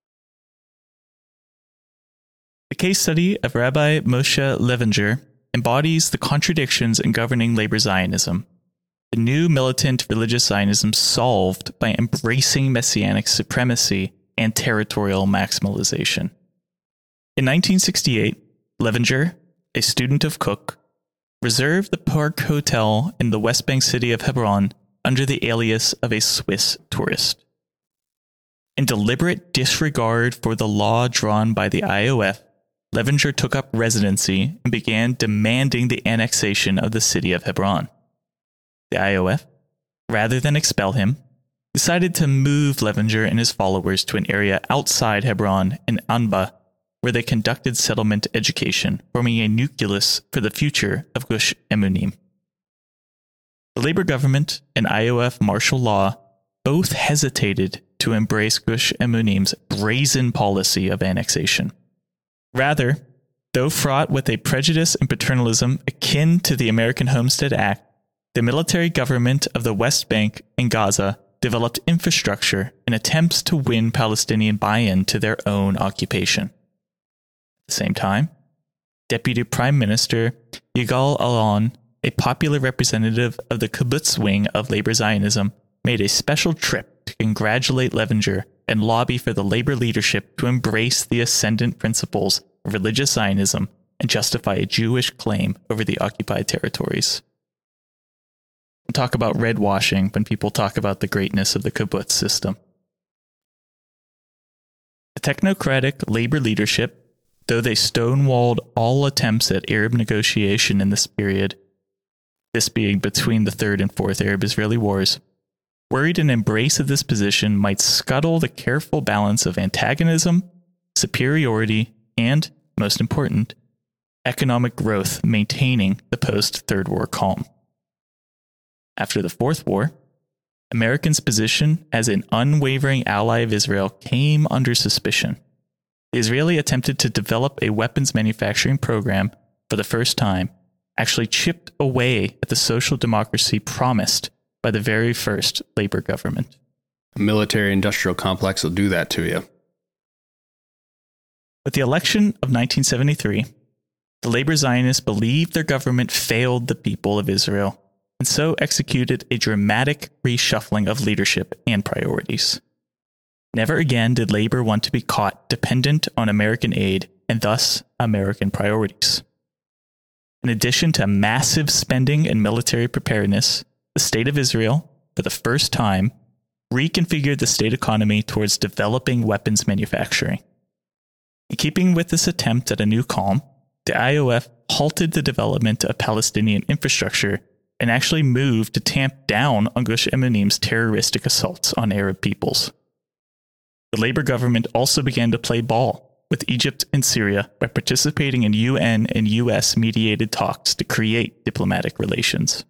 The case study of Rabbi Moshe Levinger embodies the contradictions in governing labor Zionism. The new militant religious Zionism solved by embracing messianic supremacy and territorial maximalization. In 1968, Levinger, a student of Kook, reserved the Park Hotel in the West Bank city of Hebron under the alias of a Swiss tourist. In deliberate disregard for the law drawn by the IOF, Levinger took up residency and began demanding the annexation of the city of Hebron. The IOF, rather than expel him, decided to move Levinger and his followers to an area outside Hebron in Anba, where they conducted settlement education, forming a nucleus for the future of Gush Emunim. The Labor government and IOF martial law both hesitated to embrace Gush Emunim's brazen policy of annexation. Rather, though fraught with a prejudice and paternalism akin to the American Homestead Act, the military government of the West Bank and Gaza developed infrastructure in attempts to win Palestinian buy-in to their own occupation. At the same time, Deputy Prime Minister Yigal Allon, a popular representative of the kibbutz wing of labor Zionism, made a special trip to congratulate Levinger and lobby for the labor leadership to embrace the ascendant principles of religious Zionism and justify a Jewish claim over the occupied territories. We talk about red washing when people talk about the greatness of the kibbutz system. The technocratic labor leadership, though they stonewalled all attempts at Arab negotiation in this period, this being between the Third and Fourth Arab-Israeli Wars, worried an embrace of this position might scuttle the careful balance of antagonism, superiority, and, most important, economic growth maintaining the post-Third War calm. After the Fourth War, Americans' position as an unwavering ally of Israel came under suspicion. The Israeli attempted to develop a weapons manufacturing program for the first time, actually chipped away at the social democracy promised by the very first labor government. A military-industrial complex will do that to you. With the election of 1973, the labor Zionists believed their government failed the people of Israel, and so executed a dramatic reshuffling of leadership and priorities. Never again did labor want to be caught dependent on American aid and thus American priorities. In addition to massive spending and military preparedness, the State of Israel, for the first time, reconfigured the state economy towards developing weapons manufacturing. In keeping with this attempt at a new calm, the IOF halted the development of Palestinian infrastructure and actually moved to tamp down on Gush Emunim's terroristic assaults on Arab peoples. The labor government also began to play ball with Egypt and Syria by participating in UN and US mediated talks to create diplomatic relations.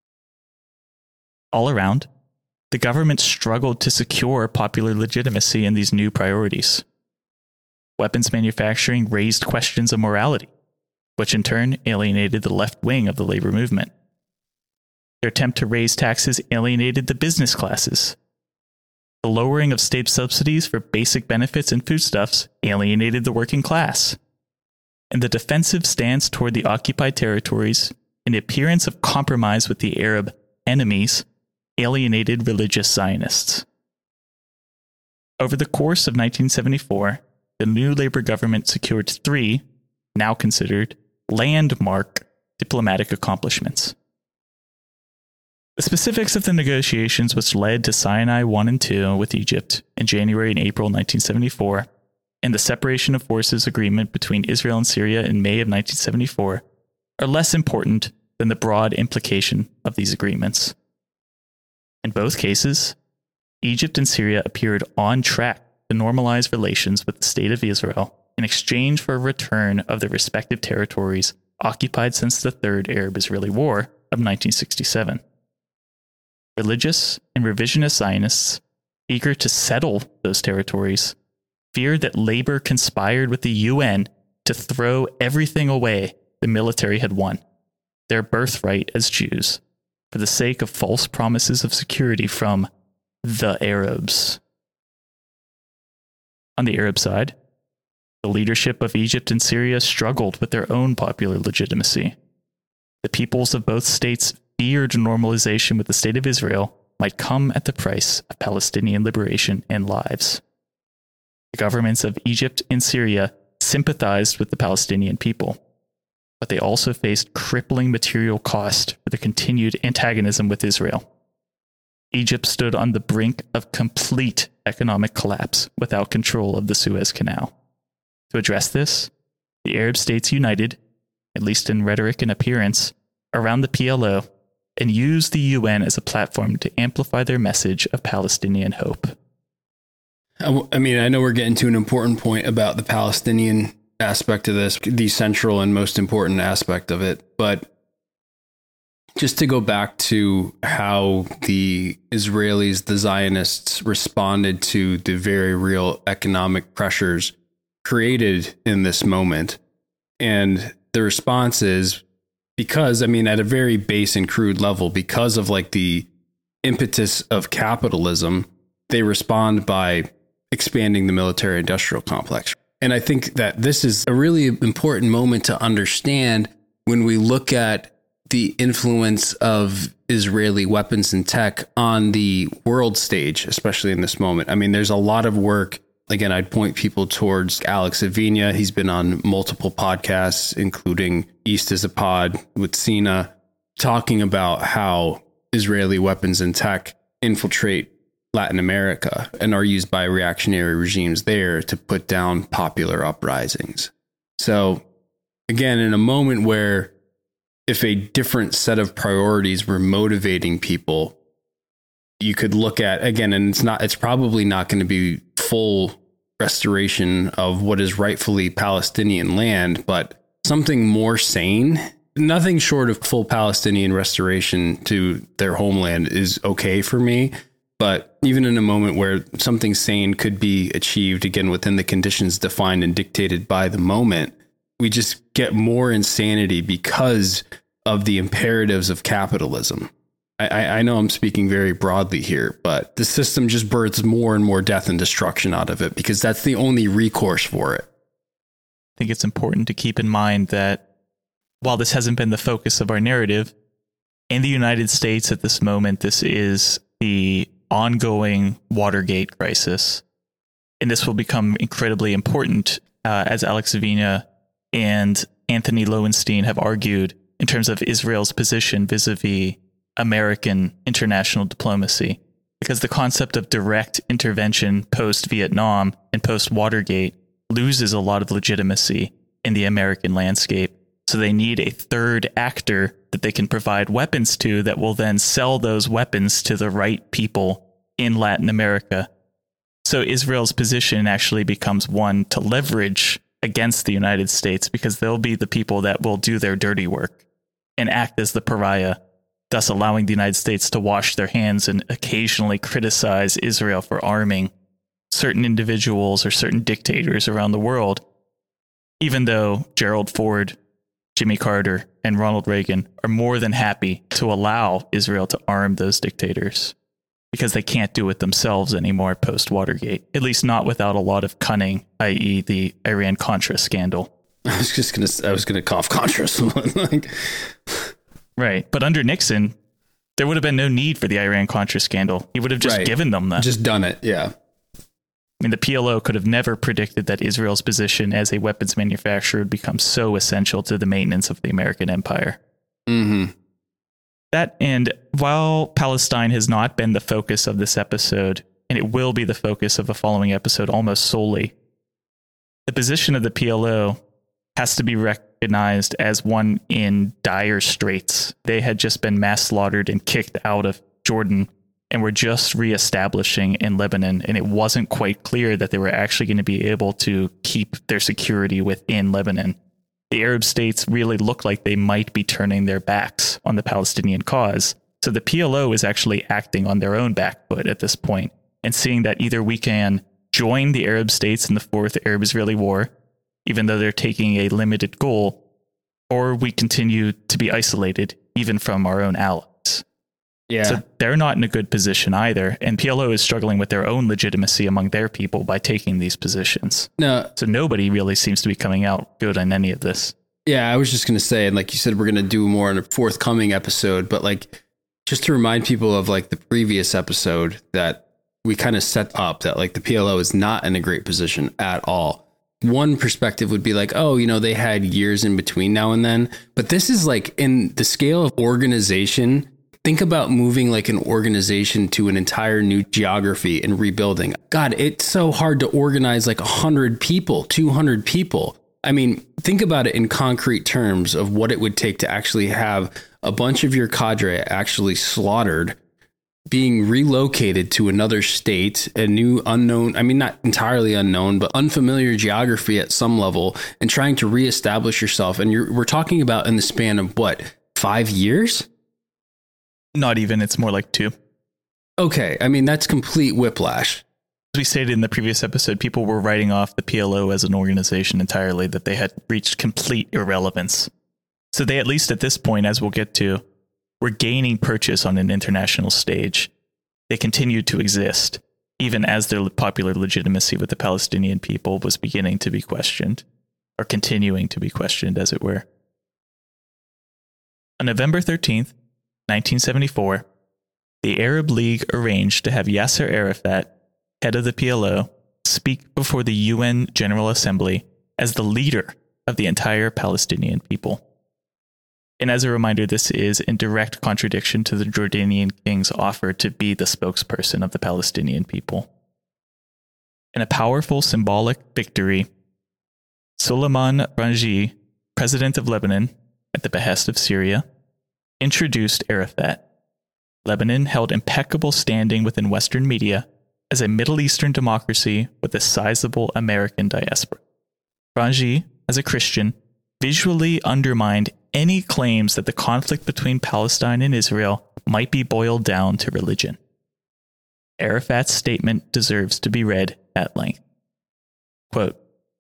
All around, the government struggled to secure popular legitimacy in these new priorities. Weapons manufacturing raised questions of morality, which in turn alienated the left wing of the labor movement. Their attempt to raise taxes alienated the business classes. The lowering of state subsidies for basic benefits and foodstuffs alienated the working class. And the defensive stance toward the occupied territories and the appearance of compromise with the Arab enemies alienated religious Zionists. Over the course of 1974, the new Labor government secured 3, now considered landmark diplomatic accomplishments. The specifics of the negotiations which led to Sinai I and II with Egypt in January and April 1974, and the separation of forces agreement between Israel and Syria in May of 1974, are less important than the broad implication of these agreements. In both cases, Egypt and Syria appeared on track to normalize relations with the State of Israel in exchange for a return of their respective territories occupied since the Third Arab-Israeli War of 1967. Religious and revisionist Zionists, eager to settle those territories, feared that labor conspired with the UN to throw everything away the military had won, their birthright as Jews, for the sake of false promises of security from the Arabs. On the Arab side, the leadership of Egypt and Syria struggled with their own popular legitimacy. The peoples of both states feared normalization with the State of Israel might come at the price of Palestinian liberation and lives. The governments of Egypt and Syria sympathized with the Palestinian people, but they also faced crippling material cost for the continued antagonism with Israel. Egypt stood on the brink of complete economic collapse without control of the Suez Canal. To address this, the Arab states united, at least in rhetoric and appearance, around the PLO and used the UN as a platform to amplify their message of Palestinian hope. I mean, I know we're getting to an important point about the Palestinian aspect of this, the central and most important aspect of it, but just to go back to how the Israelis, the Zionists, responded to the very real economic pressures created in this moment. And the response is because, I mean, at a very base and crude level, because of like the impetus of capitalism, they respond by expanding the military industrial complex. And I think that this is a really important moment to understand when we look at the influence of Israeli weapons and tech on the world stage, especially in this moment. I mean, there's a lot of work. Again, I'd point people towards Alex Avina. He's been on multiple podcasts, including East is a Pod with Sina, talking about how Israeli weapons and tech infiltrate Latin America and are used by reactionary regimes there to put down popular uprisings. So again, in a moment where if a different set of priorities were motivating people, you could look at, again, and it's probably not going to be full restoration of what is rightfully Palestinian land, but something more sane. Nothing short of full Palestinian restoration to their homeland is okay for me. But even in a moment where something sane could be achieved, again, within the conditions defined and dictated by the moment, we just get more insanity because of the imperatives of capitalism. I know I'm speaking very broadly here, but the system just births more and more death and destruction out of it because that's the only recourse for it. I think it's important to keep in mind that while this hasn't been the focus of our narrative, in the United States at this moment, this is the ongoing Watergate crisis. And this will become incredibly important, as Alex Avina and Anthony Lowenstein have argued, in terms of Israel's position vis-a-vis American international diplomacy, because the concept of direct intervention post-Vietnam and post-Watergate loses a lot of legitimacy in the American landscape. So they need a third actor that they can provide weapons to that will then sell those weapons to the right people in Latin America. So Israel's position actually becomes one to leverage against the United States because they'll be the people that will do their dirty work and act as the pariah, thus allowing the United States to wash their hands and occasionally criticize Israel for arming certain individuals or certain dictators around the world, even though Gerald Ford Jimmy Carter, and Ronald Reagan are more than happy to allow Israel to arm those dictators because they can't do it themselves anymore post-Watergate, at least not without a lot of cunning, i.e. the Iran-Contra scandal. I was gonna cough Contra. Right. But under Nixon, there would have been no need for the Iran-Contra scandal. He would have just given them that. Just done it, yeah. I mean, the PLO could have never predicted that Israel's position as a weapons manufacturer would become so essential to the maintenance of the American empire. Mm-hmm. That, and while Palestine has not been the focus of this episode, and it will be the focus of the following episode almost solely, the position of the PLO has to be recognized as one in dire straits. They had just been mass slaughtered and kicked out of Jordan and were just reestablishing in Lebanon. And it wasn't quite clear that they were actually going to be able to keep their security within Lebanon. The Arab states really looked like they might be turning their backs on the Palestinian cause. So the PLO is actually acting on their own back foot at this point and seeing that either we can join the Arab states in the Fourth Arab-Israeli War, even though they're taking a limited goal, or we continue to be isolated even from our own allies. Yeah. So they're not in a good position either. And PLO is struggling with their own legitimacy among their people by taking these positions. No. So nobody really seems to be coming out good on any of this. Yeah, I was just going to say, and like you said, we're going to do more in a forthcoming episode, but like just to remind people of like the previous episode that we kind of set up that like the PLO is not in a great position at all. One perspective would be like, oh, you know, they had years in between now and then, but this is like in the scale of organization. Think about moving like an organization to an entire new geography and rebuilding. God, it's so hard to organize like 100 people, 200 people. I mean, think about it in concrete terms of what it would take to actually have a bunch of your cadre actually slaughtered, being relocated to another state, a new unknown, I mean, not entirely unknown, but unfamiliar geography at some level, and trying to reestablish yourself. And we're talking about in the span of what, 5 years? Not even, it's more like 2. Okay, I mean, that's complete whiplash. As we stated in the previous episode, people were writing off the PLO as an organization entirely, that they had reached complete irrelevance. So they, at least at this point, as we'll get to, were gaining purchase on an international stage. They continued to exist, even as their popular legitimacy with the Palestinian people was beginning to be questioned, or continuing to be questioned, as it were. On November 13th, 1974, the Arab League arranged to have Yasser Arafat, head of the PLO, speak before the UN General Assembly as the leader of the entire Palestinian people. And as a reminder, this is in direct contradiction to the Jordanian king's offer to be the spokesperson of the Palestinian people. In a powerful symbolic victory, Suleiman Ranji, president of Lebanon, at the behest of Syria, introduced Arafat. Lebanon held impeccable standing within Western media as a Middle Eastern democracy with a sizable American diaspora. Ranji, as a Christian, visually undermined any claims that the conflict between Palestine and Israel might be boiled down to religion. Arafat's statement deserves to be read at length. Quote,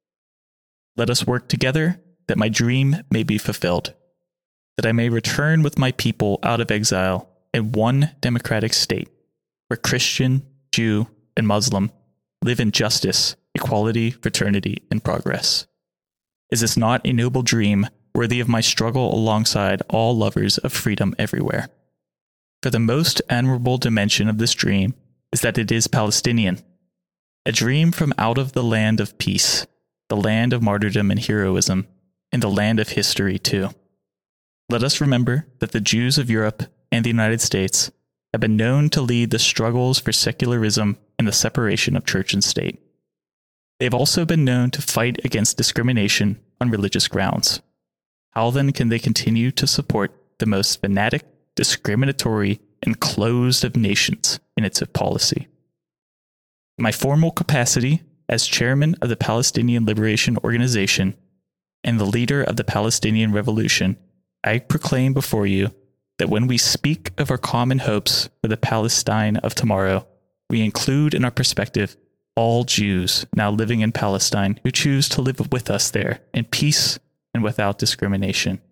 "Let us work together that my dream may be fulfilled, that I may return with my people out of exile in one democratic state, where Christian, Jew, and Muslim live in justice, equality, fraternity, and progress. Is this not a noble dream worthy of my struggle alongside all lovers of freedom everywhere? For the most admirable dimension of this dream is that it is Palestinian, a dream from out of the land of peace, the land of martyrdom and heroism, and the land of history too. Let us remember that the Jews of Europe and the United States have been known to lead the struggles for secularism and the separation of church and state. They've also been known to fight against discrimination on religious grounds. How then can they continue to support the most fanatic, discriminatory, and closed of nations in its policy? In my formal capacity as chairman of the Palestinian Liberation Organization and the leader of the Palestinian Revolution, I proclaim before you that when we speak of our common hopes for the Palestine of tomorrow, we include in our perspective all Jews now living in Palestine who choose to live with us there in peace and without discrimination.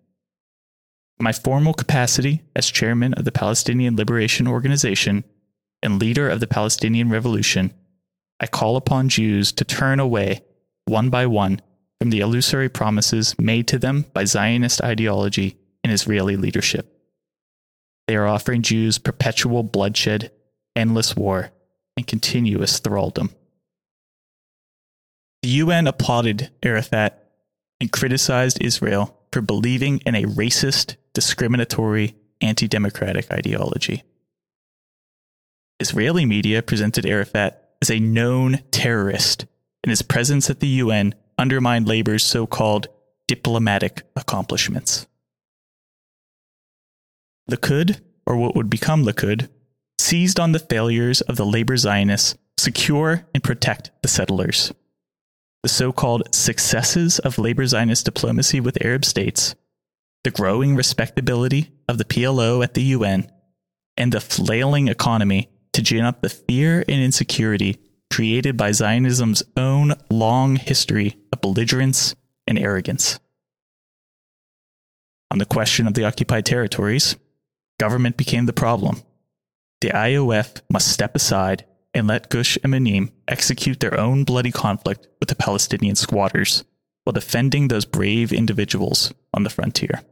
My formal capacity as chairman of the Palestinian Liberation Organization and leader of the Palestinian Revolution, I call upon Jews to turn away, one by one, from the illusory promises made to them by Zionist ideology and Israeli leadership. They are offering Jews perpetual bloodshed, endless war, and continuous thraldom. The UN applauded Arafat and criticized Israel for believing in a racist, discriminatory, anti-democratic ideology. Israeli media presented Arafat as a known terrorist, and his presence at the UN undermined Labor's so-called diplomatic accomplishments. Likud, or what would become Likud, seized on the failures of the Labor Zionists, secure and protect the settlers. The so-called successes of Labor Zionist diplomacy with Arab states, the growing respectability of the PLO at the UN, and the flailing economy to gin up the fear and insecurity created by Zionism's own long history of belligerence and arrogance. On the question of the occupied territories, government became the problem. The IOF must step aside and let Gush Emanim execute their own bloody conflict with the Palestinian squatters while defending those brave individuals on the frontier.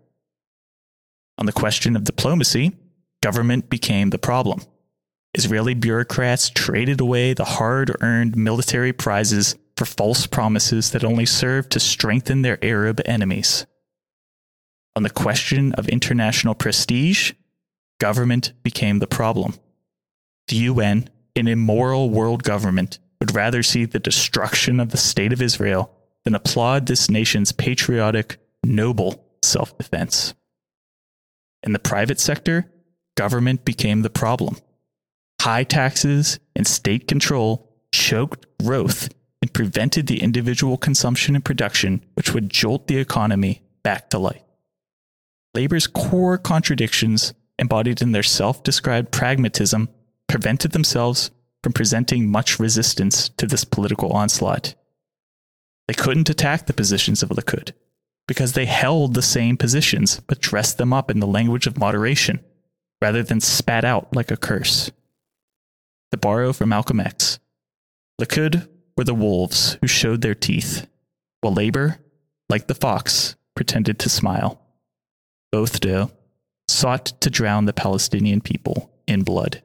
On the question of diplomacy, government became the problem. Israeli bureaucrats traded away the hard-earned military prizes for false promises that only served to strengthen their Arab enemies. On the question of international prestige, government became the problem. The UN, an immoral world government, would rather see the destruction of the State of Israel than applaud this nation's patriotic, noble self-defense. In the private sector, government became the problem. High taxes and state control choked growth and prevented the individual consumption and production which would jolt the economy back to life. Labor's core contradictions, embodied in their self-described pragmatism, prevented themselves from presenting much resistance to this political onslaught. They couldn't attack the positions of Likud because they held the same positions but dressed them up in the language of moderation rather than spat out like a curse. To borrow from Malcolm X, Likud were the wolves who showed their teeth, while Labor, like the fox, pretended to smile. Both, though, sought to drown the Palestinian people in blood.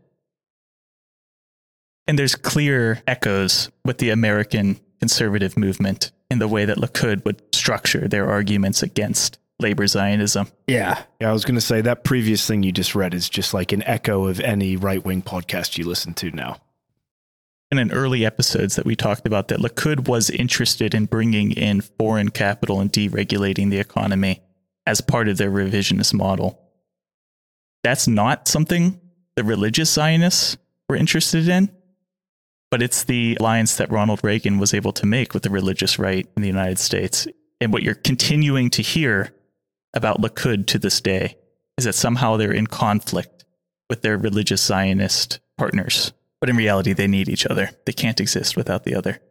And there's clear echoes with the American conservative movement in the way that Likud would structure their arguments against Labor Zionism. Yeah, I was going to say that previous thing you just read is just like an echo of any right-wing podcast you listen to now. And in early episodes that we talked about that Likud was interested in bringing in foreign capital and deregulating the economy as part of their revisionist model. That's not something the religious Zionists were interested in, but it's the alliance that Ronald Reagan was able to make with the religious right in the United States. And what you're continuing to hear about Likud to this day is that somehow they're in conflict with their religious Zionist partners. But in reality, they need each other. They can't exist without the other.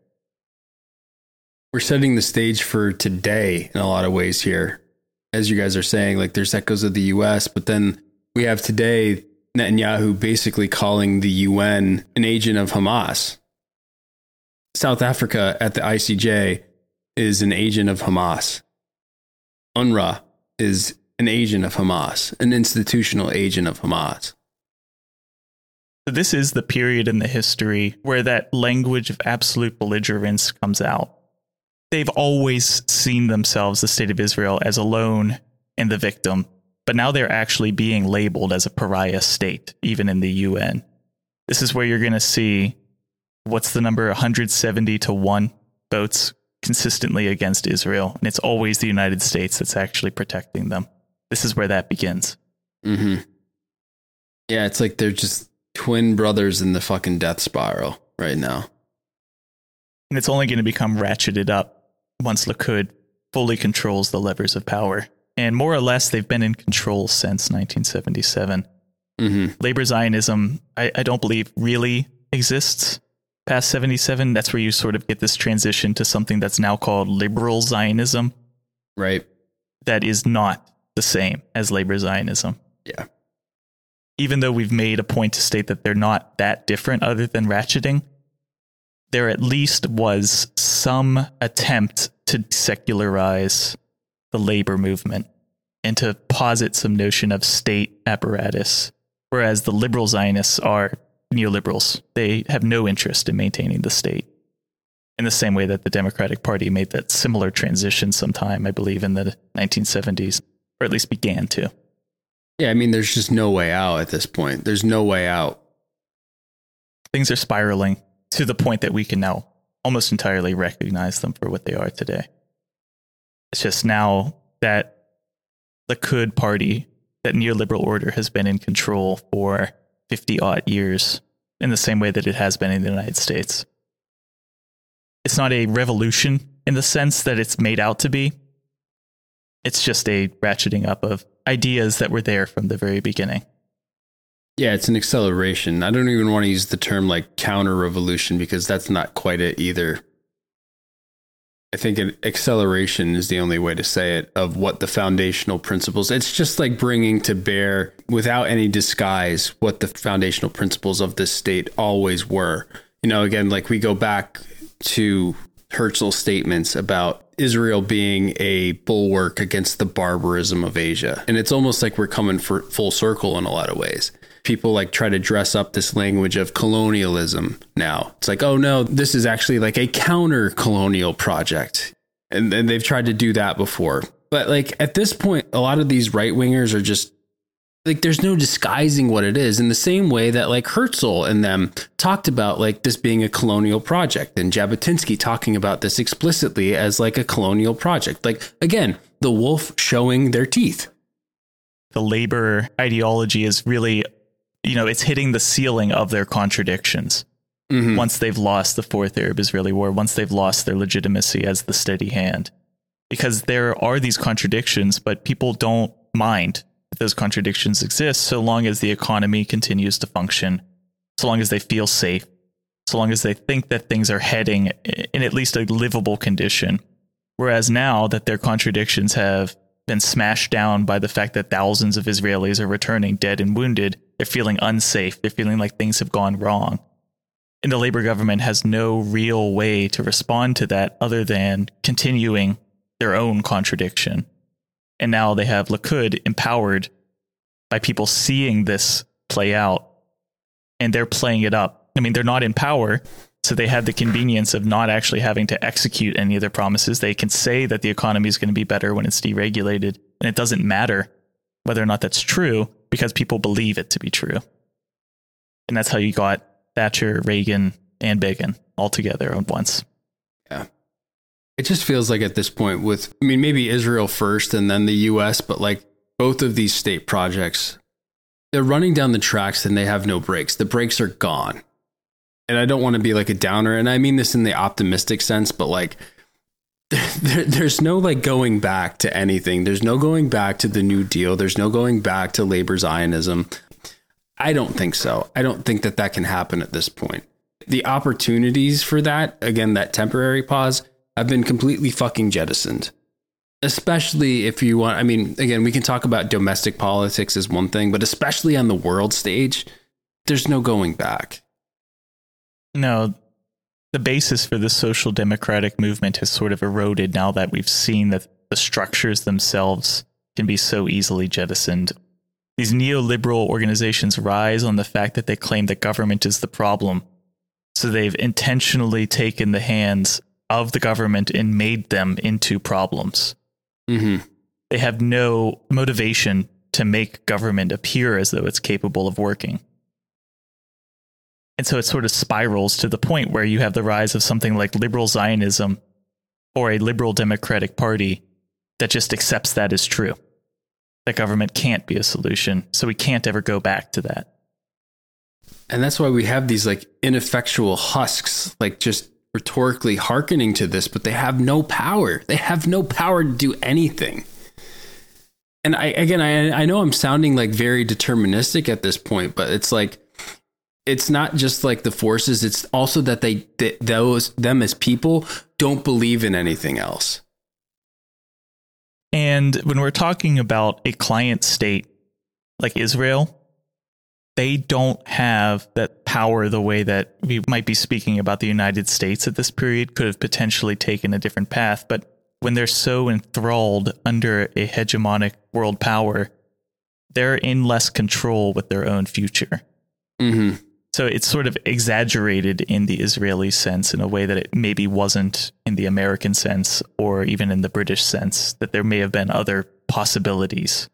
We're setting the stage for today in a lot of ways here. As you guys are saying, like there's echoes of the US, but then we have today Netanyahu basically calling the UN an agent of Hamas. South Africa at the ICJ is an agent of Hamas. UNRWA is an agent of Hamas, an institutional agent of Hamas. So this is the period in the history where that language of absolute belligerence comes out. They've always seen themselves, the State of Israel, as alone and the victim, but now they're actually being labeled as a pariah state, even in the UN. This is where you're going to see, what's the number, 170 to 1 votes consistently against Israel, and it's always the United States that's actually protecting them. This is where that begins. Mm-hmm. Yeah, it's like they're just twin brothers in the fucking death spiral right now. And it's only going to become ratcheted up once Likud fully controls the levers of power. And more or less, they've been in control since 1977. Mm-hmm. Labor Zionism, I don't believe, really exists past 77. That's where you sort of get this transition to something that's now called liberal Zionism. Right. That is not the same as labor Zionism. Yeah. Even though we've made a point to state that they're not that different other than ratcheting, there at least was some attempt to secularize the labor movement and to posit some notion of state apparatus, whereas the liberal Zionists are neoliberals. They have no interest in maintaining the state, in the same way that the Democratic Party made that similar transition sometime, I believe, in the 1970s, or at least began to. Yeah, I mean, there's just no way out at this point. There's no way out. Things are spiraling to the point that we can now almost entirely recognize them for what they are today. It's just now that the Likud party, that neoliberal order, has been in control for 50-odd years in the same way that it has been in the United States. It's not a revolution in the sense that it's made out to be. It's just a ratcheting up of ideas that were there from the very beginning. Yeah, it's an acceleration. I don't even want to use the term like counter-revolution because that's not quite it either. I think an acceleration is the only way to say it of what the foundational principles. It's just like bringing to bear without any disguise what the foundational principles of this state always were. You know, again, like we go back to Herzl's statements about Israel being a bulwark against the barbarism of Asia. And it's almost like we're coming for full circle in a lot of ways. People like try to dress up this language of colonialism now. It's like, oh no, this is actually like a counter-colonial project. And they've tried to do that before. But like at this point, a lot of these right-wingers are just like, there's no disguising what it is, in the same way that like Herzl and them talked about like this being a colonial project, and Jabotinsky talking about this explicitly as like a colonial project. Like, again, the wolf showing their teeth. The labor ideology is really, you know, it's hitting the ceiling of their contradictions. Mm-hmm. Once they've lost the Fourth Arab-Israeli War, once they've lost their legitimacy as the steady hand. Because there are these contradictions, but people don't mind if those contradictions exist, so long as the economy continues to function, so long as they feel safe, so long as they think that things are heading in at least a livable condition. Whereas now that their contradictions have been smashed down by the fact that thousands of Israelis are returning dead and wounded, they're feeling unsafe. They're feeling like things have gone wrong. And the labor government has no real way to respond to that other than continuing their own contradiction. And now they have Likud empowered by people seeing this play out, and they're playing it up. I mean, they're not in power, so they have the convenience of not actually having to execute any of their promises. They can say that the economy is going to be better when it's deregulated, and it doesn't matter whether or not that's true because people believe it to be true. And that's how you got Thatcher, Reagan, and Begin all together at once. Yeah. It just feels like at this point with, I mean, maybe Israel first and then the US, but like both of these state projects, they're running down the tracks and they have no brakes. The brakes are gone. And I don't want to be like a downer, and I mean this in the optimistic sense, but like there's no like going back to anything. There's no going back to the New Deal. There's no going back to labor Zionism. I don't think so. I don't think that that can happen at this point. The opportunities for that, again, that temporary pause, have been completely fucking jettisoned. Especially if you want, I mean, again, we can talk about domestic politics as one thing, but especially on the world stage, there's no going back. No, the basis for the social democratic movement has sort of eroded now that we've seen that the structures themselves can be so easily jettisoned. These neoliberal organizations rise on the fact that they claim that government is the problem. So they've intentionally taken the hands of the government and made them into problems. Mm-hmm. They have no motivation to make government appear as though it's capable of working. And so it sort of spirals to the point where you have the rise of something like liberal Zionism or a liberal Democratic Party that just accepts that as true. That government can't be a solution, so we can't ever go back to that. And that's why we have these like ineffectual husks, like just rhetorically hearkening to this, but they have no power. They have no power to do anything. And I know I'm sounding like very deterministic at this point, but it's like, it's not just like the forces. It's also that them as people don't believe in anything else. And when we're talking about a client state like Israel, they don't have that power the way that we might be speaking about the United States at this period could have potentially taken a different path. But when they're so enthralled under a hegemonic world power, they're in less control with their own future. Mm-hmm. So it's sort of exaggerated in the Israeli sense in a way that it maybe wasn't in the American sense or even in the British sense, that there may have been other possibilities.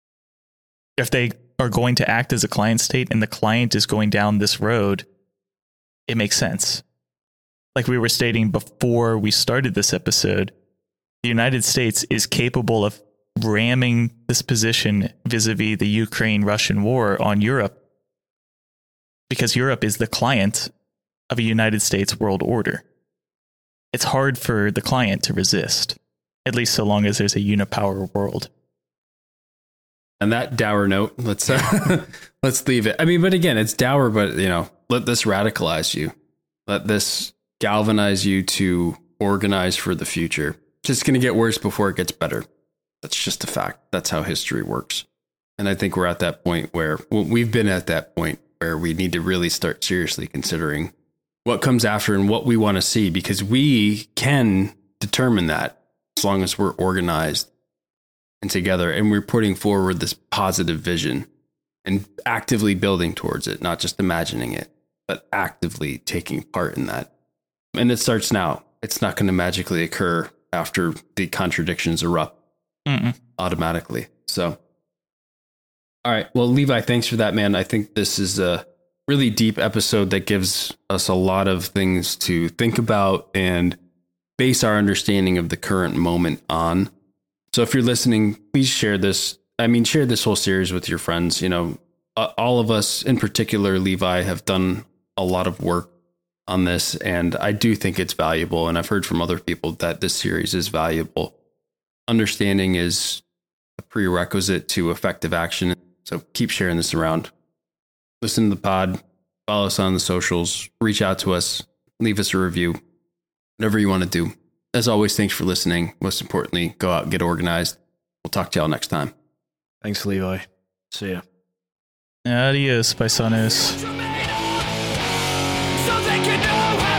If they are going to act as a client state and the client is going down this road, it makes sense. Like we were stating before we started this episode, the United States is capable of ramming this position vis-a-vis the Ukraine-Russian war on Europe because Europe is the client of a United States world order. It's hard for the client to resist, at least so long as there's a unipower world. And that dour note, let's leave it. I mean, but again, it's dour, but let this radicalize you. Let this galvanize you to organize for the future. It's just going to get worse before it gets better. That's just a fact. That's how history works. And I think we're at that point where we've been at that point where we need to really start seriously considering what comes after and what we want to see, because we can determine that as long as we're organized and together and we're putting forward this positive vision and actively building towards it, not just imagining it, but actively taking part in that. And it starts now. It's not going to magically occur after the contradictions erupt automatically. So, all right. Well, Levi, thanks for that, man. I think this is a really deep episode that gives us a lot of things to think about and base our understanding of the current moment on. So if you're listening, please share this. I mean, share this whole series with your friends. All of us, in particular, Levi, have done a lot of work on this, and I do think it's valuable. And I've heard from other people that this series is valuable. Understanding is a prerequisite to effective action. So keep sharing this around. Listen to the pod, follow us on the socials, reach out to us, leave us a review, whatever you want to do. As always, thanks for listening. Most importantly, go out and get organized. We'll talk to y'all next time. Thanks, Levi. See ya. Adios, paisanos. So they can know how